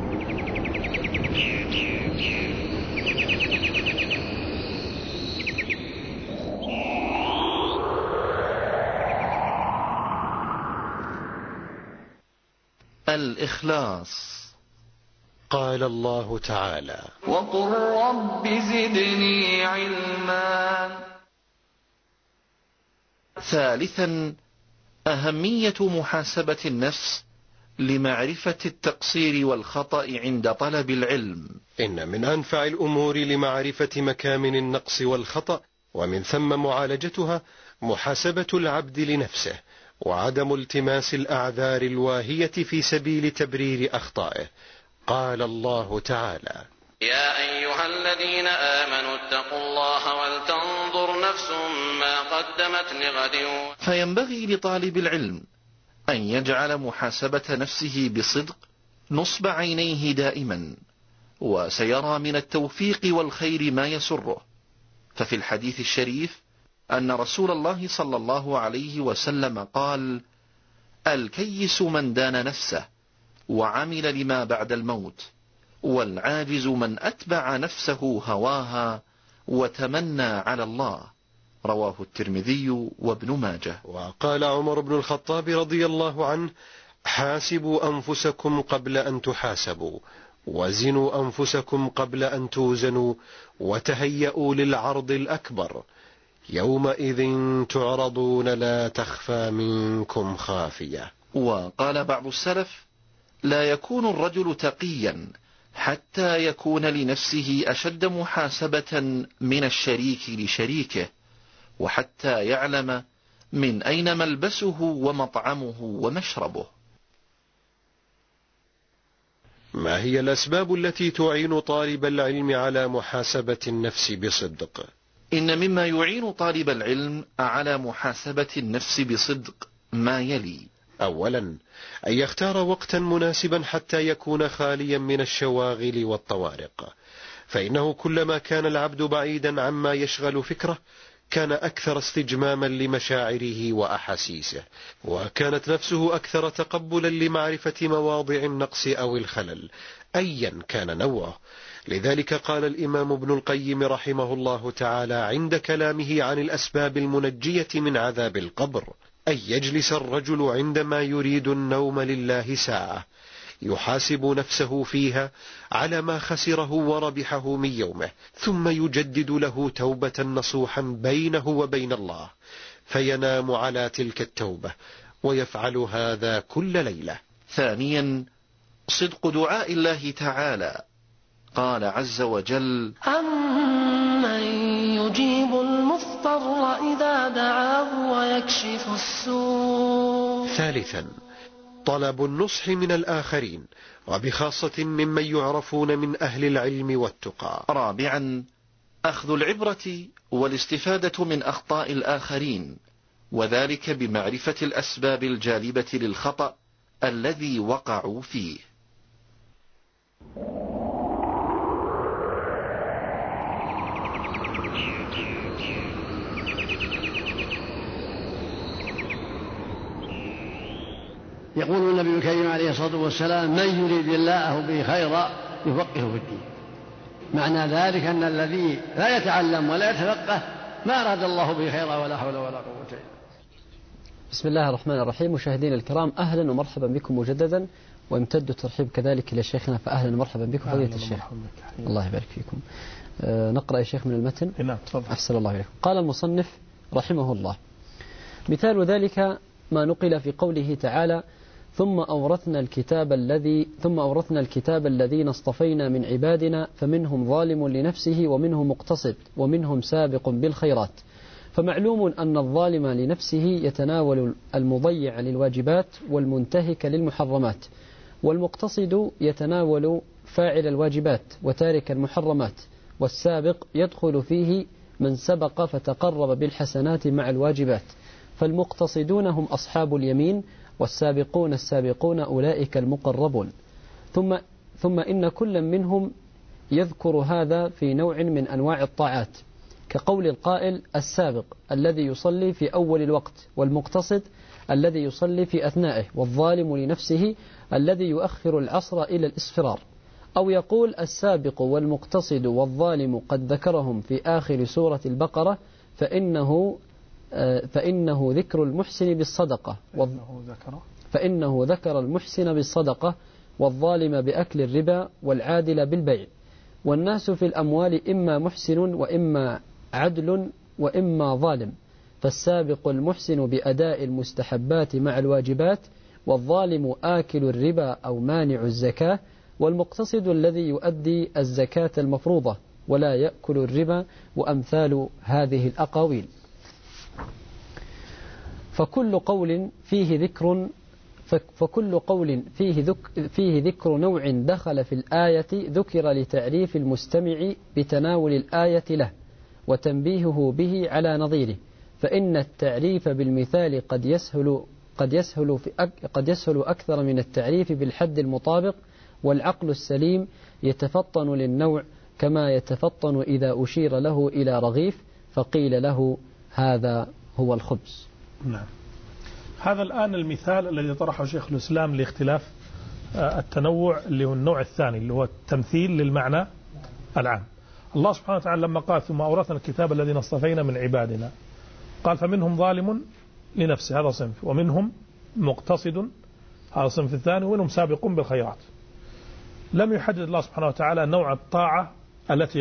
الإخلاص. قال الله تعالى: وقل رب زدني علما. ثالثا، أهمية محاسبة النفس لمعرفة التقصير والخطأ عند طلب العلم. إن من أنفع الأمور لمعرفة مكامن النقص والخطأ ومن ثم معالجتها محاسبة العبد لنفسه، وعدم التماس الأعذار الواهية في سبيل تبرير أخطائه. قال الله تعالى: يا أيها الذين آمنوا اتقوا الله ولتنظر نفس ما قدمت لغد. فينبغي لطالب العلم أن يجعل محاسبة نفسه بصدق نصب عينيه دائما، وسيرى من التوفيق والخير ما يسره. ففي الحديث الشريف أن رسول الله صلى الله عليه وسلم قال: الكيس من دان نفسه وعمل لما بعد الموت، والعاجز من أتبع نفسه هواها وتمنى على الله. رواه الترمذي وابن ماجه. وقال عمر بن الخطاب رضي الله عنه: حاسبوا أنفسكم قبل أن تحاسبوا، وزنوا أنفسكم قبل أن توزنوا، وتهيئوا للعرض الأكبر، يومئذ تعرضون لا تخفى منكم خافية. وقال بعض السلف: لا يكون الرجل تقيا حتى يكون لنفسه أشد محاسبة من الشريك لشريكه، وحتى يعلم من أين ملبسه ومطعمه ومشربه. ما هي الأسباب التي تعين طالب العلم على محاسبة النفس بصدق؟ إن مما يعين طالب العلم على محاسبة النفس بصدق ما يلي: أولا، أن يختار وقتا مناسبا حتى يكون خاليا من الشواغل والطوارق، فإنه كلما كان العبد بعيدا عما يشغل فكره كان أكثر استجماما لمشاعره وأحاسيسه، وكانت نفسه أكثر تقبلا لمعرفة مواضع النقص أو الخلل أيا كان نوعه. لذلك قال الإمام ابن القيم رحمه الله تعالى عند كلامه عن الأسباب المنجية من عذاب القبر: أن يجلس الرجل عندما يريد النوم لله ساعة يحاسب نفسه فيها على ما خسره وربحه من يومه، ثم يجدد له توبة نصوحا بينه وبين الله، فينام على تلك التوبة، ويفعل هذا كل ليلة. ثانيا، صدق دعاء الله تعالى. قال عز وجل: أمن يجيب المضطر إذا دعاه ويكشف السوء. ثالثا، طلب النصح من الآخرين، وبخاصة ممن يعرفون من أهل العلم والتقى. رابعا، أخذ العبرة والاستفادة من أخطاء الآخرين، وذلك بمعرفة الأسباب الجالبة للخطأ الذي وقعوا فيه. يقول النبي الكريم عليه الصلاة والسلام: من يريد الله به خيرا يفقهه في الدين. معنى ذلك أن الذي لا يتعلم ولا يتفقه ما أراد الله به خيرا ولا حول ولا قوة إلا بالله. بسم الله الرحمن الرحيم. مشاهدينا الكرام، أهلا ومرحبا بكم مجددا، ويمتد الترحيب كذلك إلى شيخنا، فأهلا ومرحبا بكم فضيلة الشيخ. الله يبارك فيكم. نقرأ يا شيخ من المتن. نعم تفضل. أحسن الله إليكم. قال المصنف رحمه الله: مثال ذلك ما نقل في قوله تعالى ثم أورثنا الكتاب الذين اصطفينا من عبادنا فمنهم ظالم لنفسه ومنهم مقتصد ومنهم سابق بالخيرات. فمعلوم أن الظالم لنفسه يتناول المضيع للواجبات والمنتهك للمحرمات، والمقتصد يتناول فاعل الواجبات وتارك المحرمات، والسابق يدخل فيه من سبق فتقرب بالحسنات مع الواجبات. فالمقتصدون هم أصحاب اليمين، والسابقون السابقون أولئك المقربون. ثم إن كل منهم يذكر هذا في نوع من أنواع الطاعات، كقول القائل السابق الذي يصلي في أول الوقت، والمقتصد الذي يصلي في أثنائه، والظالم لنفسه الذي يؤخر العصر إلى الإصفرار. أو يقول السابق والمقتصد والظالم قد ذكرهم في آخر سورة البقرة فإنه ذكر المحسن بالصدقة فإنه ذكر المحسن بالصدقة والظالم بأكل الربا والعادل بالبيع. والناس في الأموال إما محسن وإما عدل وإما ظالم، فالسابق المحسن بأداء المستحبات مع الواجبات، والظالم آكل الربا أو مانع الزكاة، والمقتصد الذي يؤدي الزكاة المفروضة ولا يأكل الربا، وأمثال هذه الأقاويل. فكل قول فيه ذكر نوع دخل في الآية ذكر لتعريف المستمع بتناول الآية له وتنبيهه به على نظيره، فإن التعريف بالمثال قد يسهل أكثر من التعريف بالحد المطابق، والعقل السليم يتفطن للنوع كما يتفطن إذا أشير له إلى رغيف فقيل له هذا هو الخبز. نعم. هذا الآن المثال الذي طرحه شيخ الإسلام لاختلاف التنوع اللي هو النوع الثاني اللي هو التمثيل للمعنى العام. الله سبحانه وتعالى لما قال ثم أورثنا الكتاب الذين اصطفينا من عبادنا، قال فمنهم ظالم لنفسه، هذا صنف، ومنهم مقتصد، هذا الصنف الثاني، ومنهم سابق بالخيرات. لم يحدد الله سبحانه وتعالى نوع الطاعة التي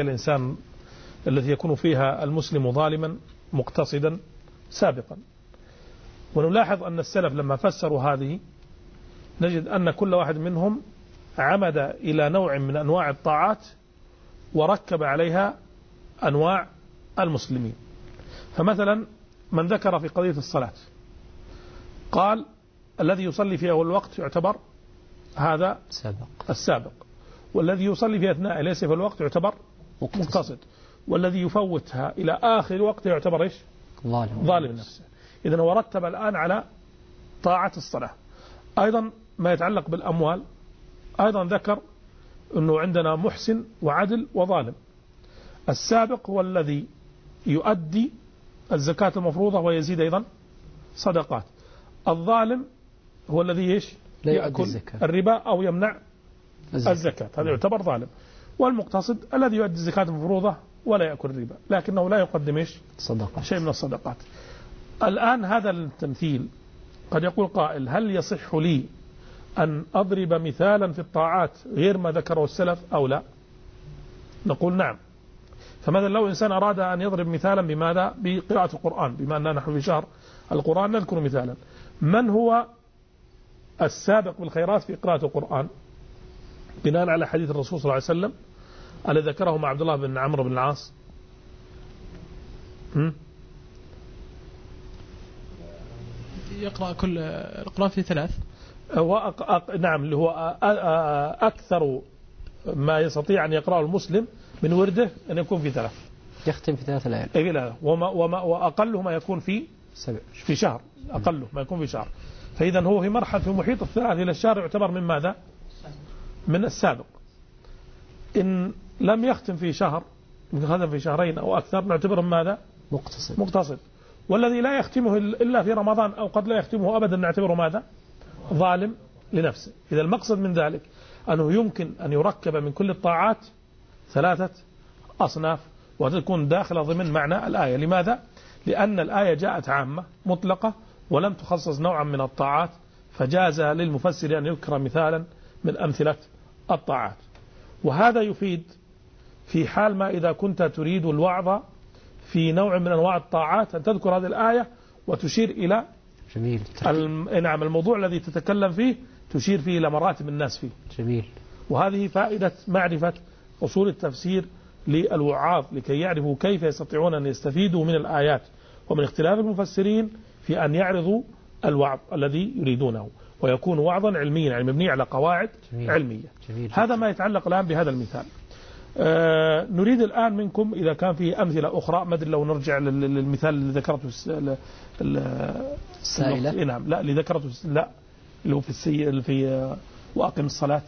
يكون فيها المسلم ظالما مقتصدا سابقا. ونلاحظ أن السلف لما فسروا هذه نجد أن كل واحد منهم عمد إلى نوع من أنواع الطاعات وركب عليها أنواع المسلمين. فمثلا من ذكر في قضية الصلاة قال الذي يصلي في أول الوقت يعتبر هذا السابق، والذي يصلي في أثناء ليس في الوقت يعتبر مقتصد، والذي يفوتها إلى آخر الوقت يعتبر إيش؟ ظالم نفسه. إذن هو رتب الآن على طاعة الصلاة. أيضا ما يتعلق بالأموال أيضا ذكر أنه عندنا محسن وعدل وظالم. السابق هو الذي يؤدي الزكاة المفروضة ويزيد أيضا صدقات. الظالم هو الذي يأكل الربا أو يمنع الزكاة، هذا يعتبر ظالم. والمقتصد الذي يؤدي الزكاة المفروضة ولا يأكل الربا لكنه لا يقدم شيء من الصدقات. الآن هذا التمثيل قد يقول قائل هل يصح لي أن أضرب مثالا في الطاعات غير ما ذكره السلف أو لا؟ نقول نعم. فماذا لو إنسان أراد أن يضرب مثالا بماذا؟ بقراءة القرآن، بما أننا نحن في شهر القرآن نذكر مثالا. من هو السابق بالخيرات في قراءة القرآن بناء على حديث الرسول صلى الله عليه وسلم الذي ذكره مع عبد الله بن عمرو بن العاص؟ يقرأ كل القرآن في 3. نعم، اللي هو أكثر ما يستطيع أن يقرأه المسلم من ورده أن يكون في 3، يختم في 3 ليالي. وأقله ما يكون في شهر، أقله ما يكون في شهر. فإذا هو في مرحلة في محيط 3 إلى الشهر يعتبر من ماذا؟ من السابق. إن لم يختم في شهر، ختم في شهرين أو أكثر، نعتبره ماذا؟ مقتصد. والذي لا يختمه إلا في رمضان أو قد لا يختمه أبدا نعتبره ماذا؟ ظالم لنفسه. إذا المقصد من ذلك أنه يمكن أن يركب من كل الطاعات 3 أصناف وتكون داخل ضمن معنى الآية. لماذا؟ لأن الآية جاءت عامة مطلقة ولم تخصص نوعا من الطاعات، فجاز للمفسر أن يذكر مثالا من أمثلة الطاعات. وهذا يفيد في حال ما إذا كنت تريد الوعظ في نوع من أنواع الطاعات أن تذكر هذه الآية وتشير إلى جميل. نعم، الموضوع الذي تتكلم فيه تشير فيه إلى مراتب الناس فيه. جميل. وهذه فائدة معرفة أصول التفسير للوعاظ لكي يعرفوا كيف يستطيعون أن يستفيدوا من الآيات ومن اختلاف المفسرين في أن يعرضوا الوعظ الذي يريدونه ويكون وعظا علميا، يعني مبني على قواعد علمية. هذا ما يتعلق الآن بهذا المثال. نريد الآن منكم إذا كان فيه أمثلة أخرى، ما أدري لو نرجع للمثال اللي ذكرته السائلة. نعم، لا اللي ذكرته، لا اللي هو في وأقم الصلاة،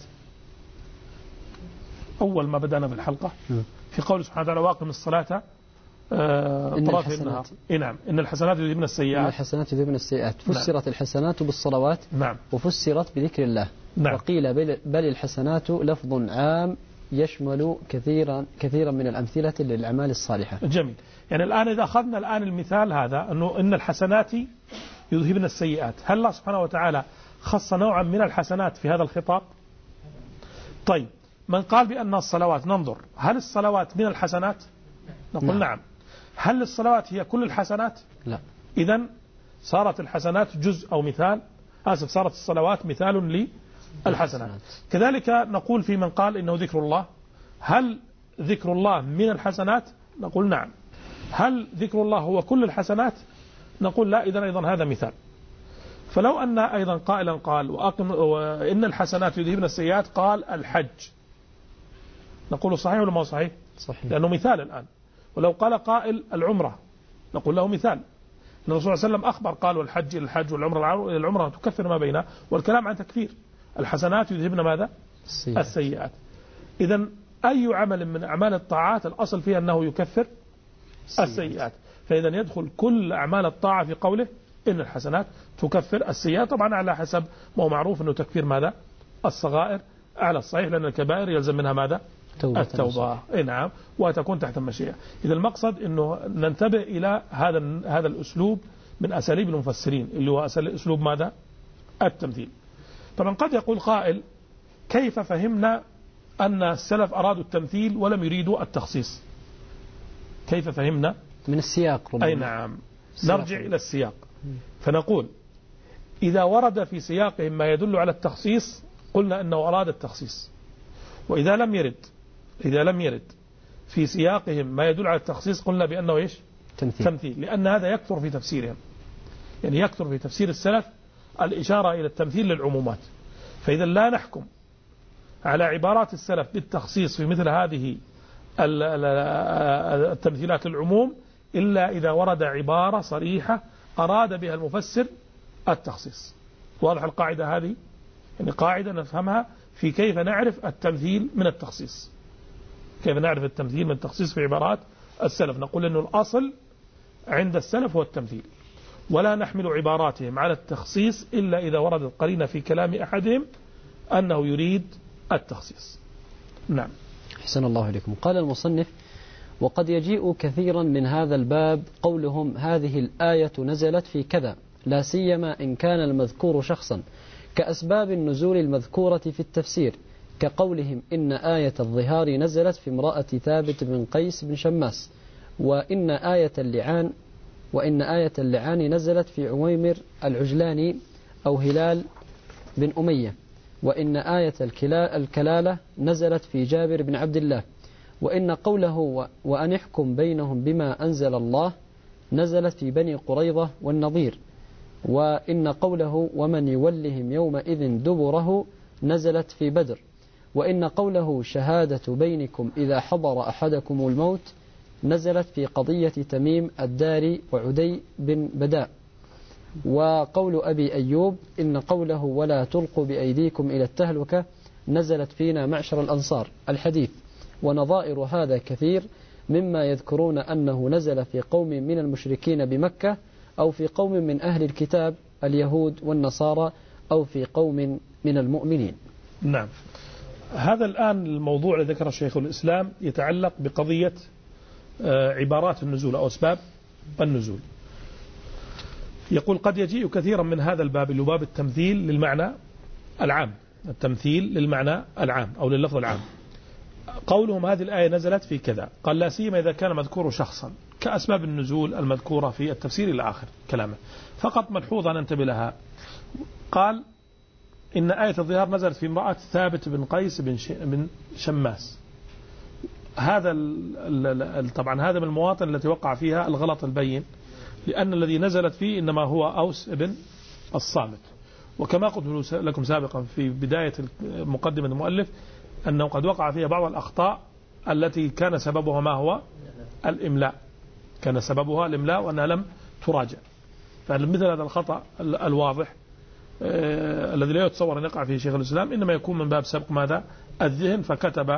أول ما بدأنا بالحلقة في قول سبحانه وتعالى وأقم الصلاة طرف النهار. نعم، إن الحسنات يذهبن السيئات. إن الحسنات يذهبن السيئات. فسرت نعم. الحسنات بالصلوات. نعم. وفسرت بذكر الله. نعم. وقيل بل الحسنات لفظ عام يشمل كثيرا من الأمثلة للأعمال الصالحة. جميل. يعني الآن إذا أخذنا الآن المثال هذا أنه إن الحسنات يذهبن السيئات، هل الله سبحانه وتعالى خص نوعا من الحسنات في هذا الخطاب؟ طيب، من قال بأن الصلوات، ننظر هل الصلوات من الحسنات؟ نقول نعم. هل الصلوات هي كل الحسنات؟ لا. إذن صارت الحسنات جزء أو مثال، صارت الصلوات مثال للحسنات. كذلك نقول في من قال إنه ذكر الله، هل ذكر الله من الحسنات؟ نقول نعم. هل ذكر الله هو كل الحسنات؟ نقول لا، إذن أيضا هذا مثال. فلو أن أيضا قائلا قال وإن الحسنات يذهبن السيئات، قال الحج، نقول صحيح ولا ما صحيح؟ صحيح، لأنه مثال الآن. ولو قال قائل العمرة، نقول له مثال، الرسول صلى الله عليه وسلم أخبر قال والحج إلى الحج والعمرة إلى العمرة تكفر ما بينها، والكلام عن تكفير. الحسنات يذهبن ماذا؟ السيئات. إذن أي عمل من أعمال الطاعات الأصل فيها أنه يكفر السيئات، فإذا يدخل كل أعمال الطاعة في قوله إن الحسنات تكفر السيئات، طبعا على حسب ما هو معروف أنه تكفير ماذا؟ الصغائر على الصحيح، لأن الكبائر يلزم منها ماذا؟ التوبة. نعم، وتكون تحت المشيئة. إذا المقصد أنه ننتبه إلى هذا الأسلوب من أساليب المفسرين، اللي هو أسلوب ماذا؟ التمثيل. طبعا قد يقول قائل كيف فهمنا أن السلف أرادوا التمثيل ولم يريدوا التخصيص؟ كيف فهمنا؟ من السياق ربما. أي نعم، نرجع إلى السياق فنقول إذا ورد في سياقهم ما يدل على التخصيص قلنا أنه أراد التخصيص، وإذا لم يرد في سياقهم ما يدل على التخصيص قلنا بأنه إيش؟ تمثيل. لأن هذا يكثر في تفسيرهم، يعني يكثر في تفسير السلف الإشارة إلى التمثيل للعمومات. فإذا لا نحكم على عبارات السلف بالتخصيص في مثل هذه التمثيلات العموم إلا إذا ورد عبارة صريحة أراد بها المفسر التخصيص. واضح القاعدة هذه؟ يعني قاعدة نفهمها في كيف نعرف التمثيل من التخصيص. كيف نعرف التمثيل من التخصيص في عبارات السلف؟ نقول أنه الأصل عند السلف هو التمثيل، ولا نحمل عباراتهم على التخصيص إلا إذا وردت قرينة في كلام أحدهم أنه يريد التخصيص. نعم. أحسن الله إليكم. قال المصنف وقد يجيء كثيرا من هذا الباب قولهم هذه الآية نزلت في كذا، لا سيما إن كان المذكور شخصا، كأسباب النزول المذكورة في التفسير، كقولهم إن آية الظهار نزلت في امرأة ثابت بن قيس بن شماس، وإن آية اللعان نزلت في عويمر العجلاني أو هلال بن أمية، وإن آية الكلالة نزلت في جابر بن عبد الله، وإن قوله وأن احكم بينهم بما أنزل الله نزلت في بني قريظة والنضير، وإن قوله ومن يولهم يومئذ دبره نزلت في بدر، وإن قوله شهادة بينكم إذا حضر أحدكم الموت نزلت في قضية تميم الداري وعدي بن بداء، وقول أبي أيوب إن قوله ولا تلقوا بأيديكم إلى التهلكة نزلت فينا معشر الأنصار الحديث. ونظائر هذا كثير مما يذكرون أنه نزل في قوم من المشركين بمكة، أو في قوم من أهل الكتاب اليهود والنصارى، أو في قوم من المؤمنين. نعم. هذا الآن الموضوع الذي ذكره شيخ الإسلام يتعلق بقضية عبارات النزول أو أسباب النزول. يقول قد يجيء كثيرا من هذا الباب اللي هو باب التمثيل للمعنى العام، التمثيل للمعنى العام أو لللفظ العام، قولهم هذه الآية نزلت في كذا، قال لا سيما إذا كان مذكور شخصا، كأسباب النزول المذكورة في التفسير إلى آخر كلامه. فقط ملحوظة ننتبه لها، قال إن آية الظهار نزلت في امرأة ثابت بن قيس بن شماس. هذا طبعا هذا من المواطن التي وقع فيها الغلط البين، لأن الذي نزلت فيه إنما هو أوس بن الصامت. وكما قلت لكم سابقا في بداية مقدمة المؤلف أنه قد وقع فيها بعض الأخطاء التي كان سببها ما هو الإملاء، كان سببها الإملاء وأنها لم تراجع. فمثل هذا الخطأ الواضح الذي لا يتصور أن يقع فيه شيخ الإسلام إنما يكون من باب سبق ماذا الذهن، فكتب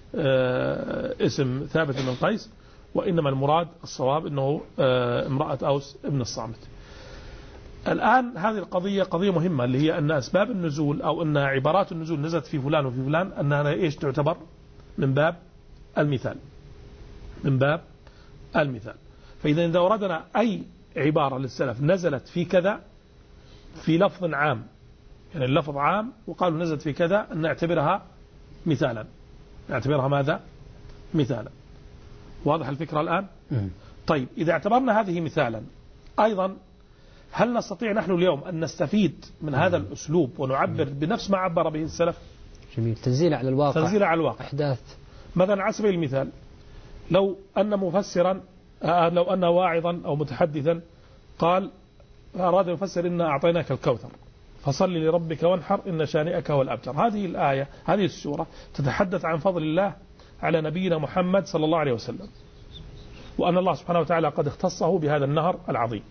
اسم ثابت بن قيس، وإنما المراد الصواب أنه امرأة أوس بن الصامت. الآن هذه القضية قضية مهمة، اللي هي أن أسباب النزول أو أن عبارات النزول نزلت في فلان وفي فلان أنها إيش تعتبر من باب المثال، من باب المثال. فإذا وردنا أي عبارة للسلف نزلت في كذا في لفظ عام، يعني اللفظ عام وقالوا نزلت في كذا، أن نعتبرها مثالا، نعتبرها ماذا؟ مثالا. واضح الفكرة الآن؟ طيب إذا اعتبرنا هذه مثالا أيضا، هل نستطيع نحن اليوم أن نستفيد من هذا الأسلوب ونعبر بنفس ما عبر به السلف؟ جميل. تنزيل على الواقع، تنزيل على الواقع، أحداث. مثلا على سبيل المثال، لو أن مفسرا لو أن واعظا أو متحدثا قال أراد يفسر إنا أعطيناك الكوثر فصل لربك وانحر إن شانئك هو الأبتر. هذه الآية، هذه السورة تتحدث عن فضل الله على نبينا محمد صلى الله عليه وسلم، وأن الله سبحانه وتعالى قد اختصه بهذا النهر العظيم،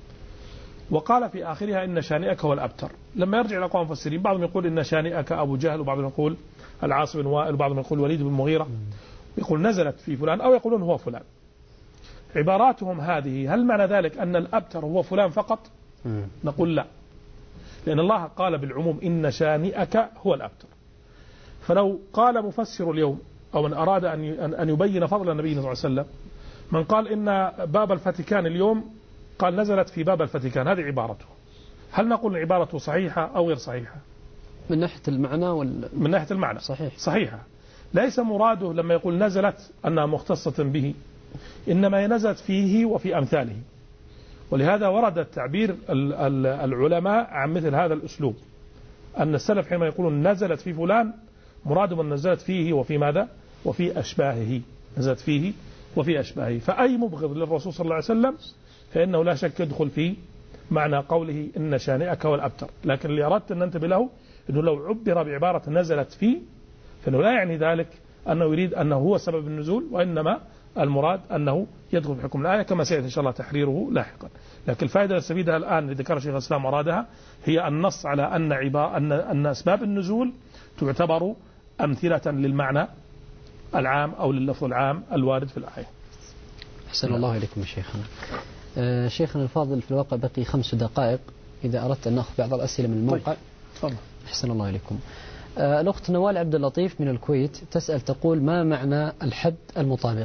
وقال في آخرها إن شانئك هو الأبتر. لما يرجع إلى أقوام المفسرين بعضهم يقول إن شانئك أبو جهل، وبعضهم يقول العاص بن وائل، وبعضهم يقول الوليد بن المغيرة، يقول نزلت في فلان، أو يقولون هو فلان. عباراتهم هذه هل معنى ذلك أن الأبتر هو فلان فقط؟ نقول لا، لأن الله قال بالعموم إن شانئك هو الأبتر. فلو قال مفسر اليوم أو من أراد أن يبين فضل النبي صلى الله عليه وسلم، من قال إن باب الفاتيكان اليوم قال نزلت في باب الفاتيكان، هذه عبارته، هل نقول عبارته صحيحة أو غير صحيحة؟ من ناحية المعنى من ناحية المعنى صحيحة. ليس مراده لما يقول نزلت أنها مختصة به، إنما نزلت فيه وفي أمثاله. ولهذا ورد التعبير العلماء عن مثل هذا الأسلوب، أن السلف حينما يقولون نزلت في فلان مرادهم أن نزلت فيه وفي ماذا؟ وفي أشباهه، نزلت فيه وفي أشباهه. فأي مبغض للرسول صلى الله عليه وسلم فإنه لا شك يدخل في معنى قوله إن شانئك هو الأبتر. لكن اللي أردت أن ننتبه له أنه لو عبر بعبارة نزلت فيه فإنه لا يعني ذلك أنه يريد أنه هو سبب النزول، وإنما المراد أنه يدخل في حكم الآية كما سيأتي إن شاء الله تحريره لاحقا. لكن الفائدة السبيدة الآن اللي ذكر شيخ الإسلام أرادها هي النص على أن أسباب النزول تعتبر أمثلة للمعنى العام أو لللفظ العام الوارد في الآية. أحسن الله إليكم شيخنا. شيخنا الفاضل، في الواقع بقي 5 دقائق، إذا أردت أن نأخذ بعض الأسئلة من الموقع. طيب. أحسن الله إليكم. الأخت نوال عبد اللطيف من الكويت تسأل تقول ما معنى الحد المطابق؟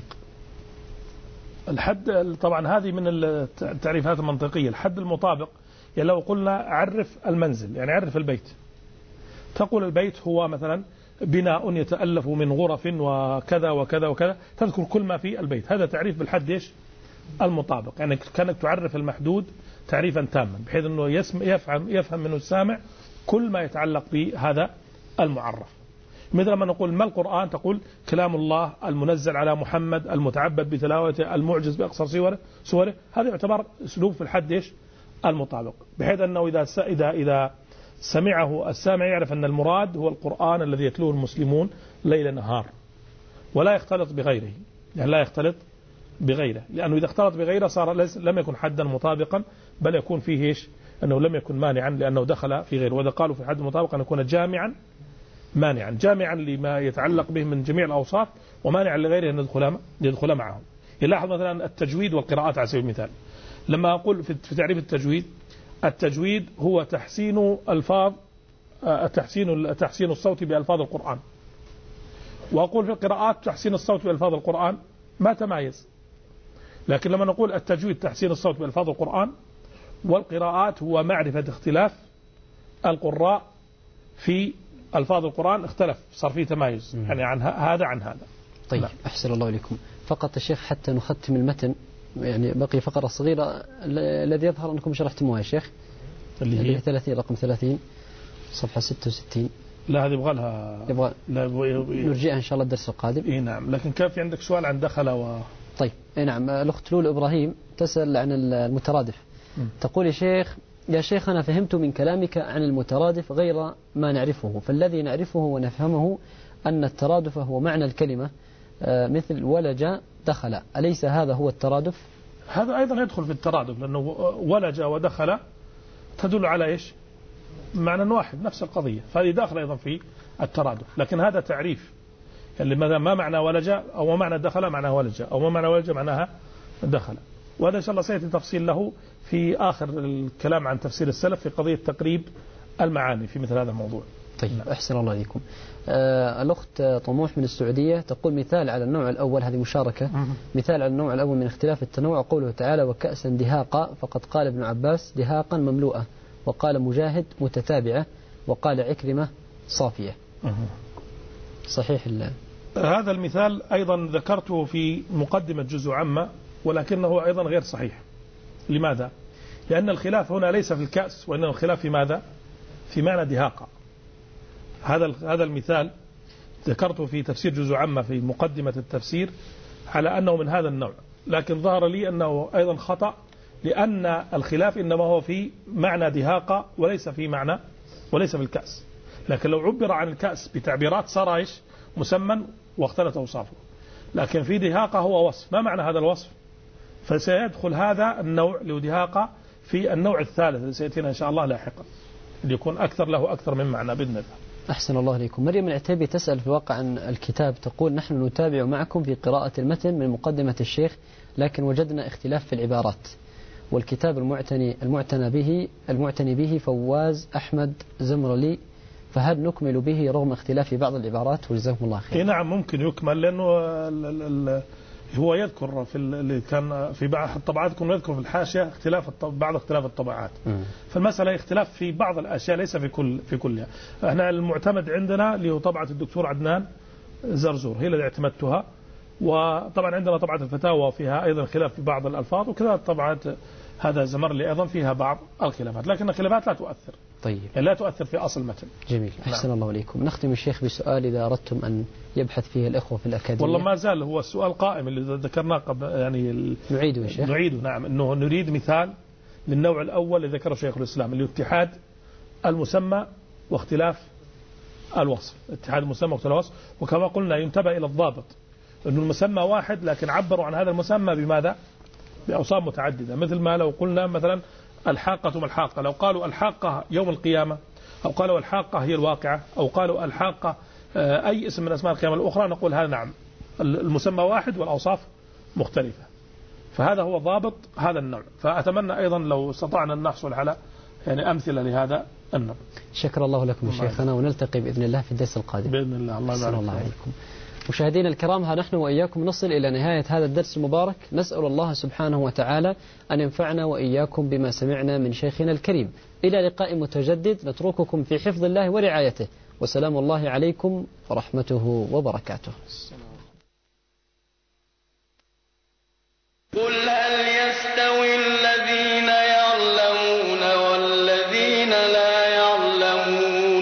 الحد طبعا هذه من التعريفات المنطقية. الحد المطابق يعني لو قلنا عرف المنزل، يعني عرف البيت، تقول البيت هو مثلا بناء يتألف من غرف وكذا وكذا وكذا، تذكر كل ما في البيت. هذا تعريف بالحد إيش؟ المطابق، يعني كأنك تعرف المحدود تعريفا تاما بحيث أنه يفهم منه السامع كل ما يتعلق بهذا المعرف. مثل ما نقول ما القرآن، تقول كلام الله المنزل على محمد المتعبد بتلاوته المعجز بأقصر سوره. هذا يعتبر أسلوب في الحد إيش؟ المطابق، بحيث أنه إذا سمعه السامع يعرف أن المراد هو القرآن الذي يتلوه المسلمون ليل نهار، ولا يختلط بغيره، يعني لا يختلط بغيره، لأنه إذا اختلط بغيره صار لم يكن حدا مطابقا، بل يكون فيه إيش؟ أنه لم يكن مانعا لأنه دخل في غيره. وإذا قالوا في الحد المطابق أن يكون جامعا مانعا، جامعا لما يتعلق به من جميع الأوصاف، ومانعا لغيره أن يدخل معهم. يلاحظ مثلا التجويد والقراءات على سبيل المثال. لما أقول في تعريف التجويد هو تحسين الفاظ تحسين الصوت بألفاظ القرآن، وأقول في القراءات تحسين الصوت بألفاظ القرآن، ما تمايز. لكن لما نقول التجويد تحسين الصوت بألفاظ القرآن، والقراءات هو معرفة اختلاف القراء في ألفاظ القرآن، اختلف، صار فيه تمايز يعني عن هذا عن هذا. طيب. أحسن الله إليكم. فقط الشيخ حتى نختم المتن يعني بقي فقرة صغيرة الذي يظهر أنكم شرحتموها يا شيخ، اللي هي 30 رقم 30 صفحة 66. لا هذه يبغى نرجئها إن شاء الله الدرس القادم. إيه نعم. لكن كان في عندك سؤال عن دخل طيب إيه نعم. الأخت لولو إبراهيم تسأل عن المترادف. تقول يا شيخ أنا فهمت من كلامك عن المترادف غير ما نعرفه، فالذي نعرفه ونفهمه أن الترادف هو معنى الكلمة، مثل ولج دخل، أليس هذا هو الترادف؟ هذا أيضا يدخل في الترادف، لأنه ولج ودخل تدل على إيش؟ معنى واحد، نفس القضية، فهذه داخل أيضا في الترادف. لكن هذا تعريف، يعني ما معنى ولج أو ما معنى دخل معناه ولج، أو ما معنى ولج معناها دخل. وهذا إن شاء الله سيأتي تفصيل له في آخر الكلام عن تفسير السلف في قضية تقريب المعاني في مثل هذا الموضوع. طيب أحسن الله إليكم. الأخت طموح من السعودية تقول مثال على النوع الأول، هذه مشاركة، مثال على النوع الأول من اختلاف التنوع قوله تعالى وكأسا دهاقا، فقد قال ابن عباس دهاقا مملوءة، وقال مجاهد متتابعة، وقال عكرمة صافية. صحيح هذا المثال أيضا ذكرته في مقدمة جزء عامة، ولكنه أيضا غير صحيح. لماذا؟ لأن الخلاف هنا ليس في الكأس، وإنما الخلاف في ماذا؟ في معنى دهاقة. هذا المثال ذكرته في تفسير جزء عامة في مقدمة التفسير على أنه من هذا النوع، لكن ظهر لي أنه أيضا خطأ، لأن الخلاف إنما هو في معنى دهاقة وليس في الكأس. لكن لو عبر عن الكأس بتعبيرات صار إيش؟ مسمى واختلت أوصافه. لكن في دهاقة هو وصف، ما معنى هذا الوصف؟ فسيدخل هذا النوع لدهاقة في النوع الثالث الذي سيأتينا إن شاء الله لاحقا، اللي يكون له أكثر من معنى بإذن الله. أحسن الله إليكم. مريم العتيبي تسأل في واقع عن الكتاب، تقول نحن نتابع معكم في قراءة المتن من مقدمة الشيخ، لكن وجدنا اختلاف في العبارات، والكتاب المعتني به فواز أحمد زمرلي، فهل نكمل به رغم اختلاف بعض العبارات؟ وجزاكم الله خير. نعم ممكن يكمل، لأنه هو يذكر في اللي كان في بعض الطبعات كنا يذكر في الحاشية بعض اختلاف الطبعات. فالمسألة اختلاف في بعض الأشياء ليس في كلها. احنا المعتمد عندنا اللي هو طبعة الدكتور عدنان زرزور، هي اللي اعتمدتها. وطبعا عندنا طبعة الفتاوى فيها أيضا خلاف في بعض الألفاظ، وكذا طبعة هذا زمرلي أيضا فيها بعض الخلافات، لكن الخلافات لا تؤثر. طيب. يعني لا تؤثر في أصل المتن. جميل. أحسن الله إليكم. نختم الشيخ بسؤال إذا أردتم أن يبحث فيه الإخوة في الأكاديمية. والله ما زال هو السؤال قائم اللي ذكرناه قبل، يعني نعيده يا شيخ. نعيده نعم، إنه نريد مثال للنوع الأول اللي ذكره شيخ الإسلام، اللي اتحاد المسمى واختلاف الوصف. اتحاد المسمى واختلاف الوصف، وكما قلنا ينتبه إلى الضابط، إنه المسمى واحد لكن عبروا عن هذا المسمى بماذا؟ بأوصاف متعددة. مثل ما لو قلنا مثلا الحاقة ما الحاقة، لو قالوا الحاقة يوم القيامة، أو قالوا الحاقة هي الواقعة، أو قالوا الحاقة أي اسم من أسماء القيامة الأخرى، نقول هذا نعم المسمى واحد والأوصاف مختلفة. فهذا هو ضابط هذا النوع. فأتمنى أيضا لو استطعنا أن نحصل على يعني أمثلة لهذا النوع. شكر الله لكم شيخنا، ونلتقي بإذن الله في الدرس القادم بإذن الله. الله يبارك الله عليكم. مشاهدينا الكرام، ها نحن وإياكم نصل إلى نهاية هذا الدرس المبارك. نسأل الله سبحانه وتعالى أن ينفعنا وإياكم بما سمعنا من شيخنا الكريم. إلى لقاء متجدد، نترككم في حفظ الله ورعايته، وسلام الله عليكم ورحمته وبركاته. قل هل يستوي الذين يعلمون والذين لا يعلمون،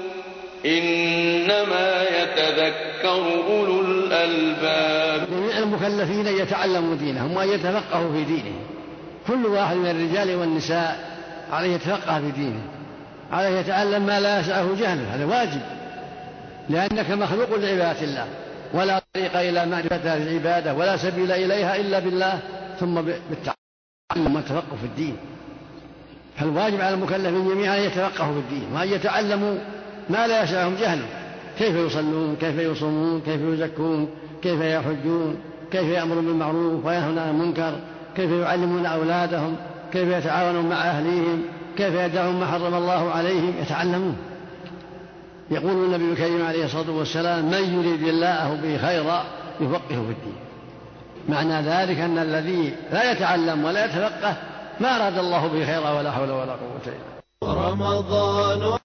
إنما يتذكر أولو الألباب. جميع المكلفين يتعلموا دينهم وأن يتفقهوا في دينهم. كل واحد من الرجال والنساء عليه يتفقه في دينه، عليه يتعلم ما لا يسعه جهله، هذا واجب، لأنك مخلوق لعبادة الله، ولا طريق إلى معرفة هذه العبادة ولا سبيل إليها إلا بالله، ثم بالتعلم والتفقه في الدين. فالواجب على المكلفين جميعا أن يتفقهوا في الدين، وأن يتعلموا ما لا يسعهم جهله، كيف يصلون، كيف يصومون، كيف يزكون، كيف يحجون، كيف يأمرون بالمعروف وينهون عن المنكر، كيف يعلمون أولادهم، كيف يتعاونون مع أهليهم، كيف يدعون ما حرم الله عليهم، يتعلمون. يقول النبي الكريم عليه الصلاة والسلام من يريد الله به خيرا يفقهه في الدين. معنى ذلك أن الذي لا يتعلم ولا يتفقه ما أراد الله به خيرا ولا حول ولا قوة إلا بالله. رمضان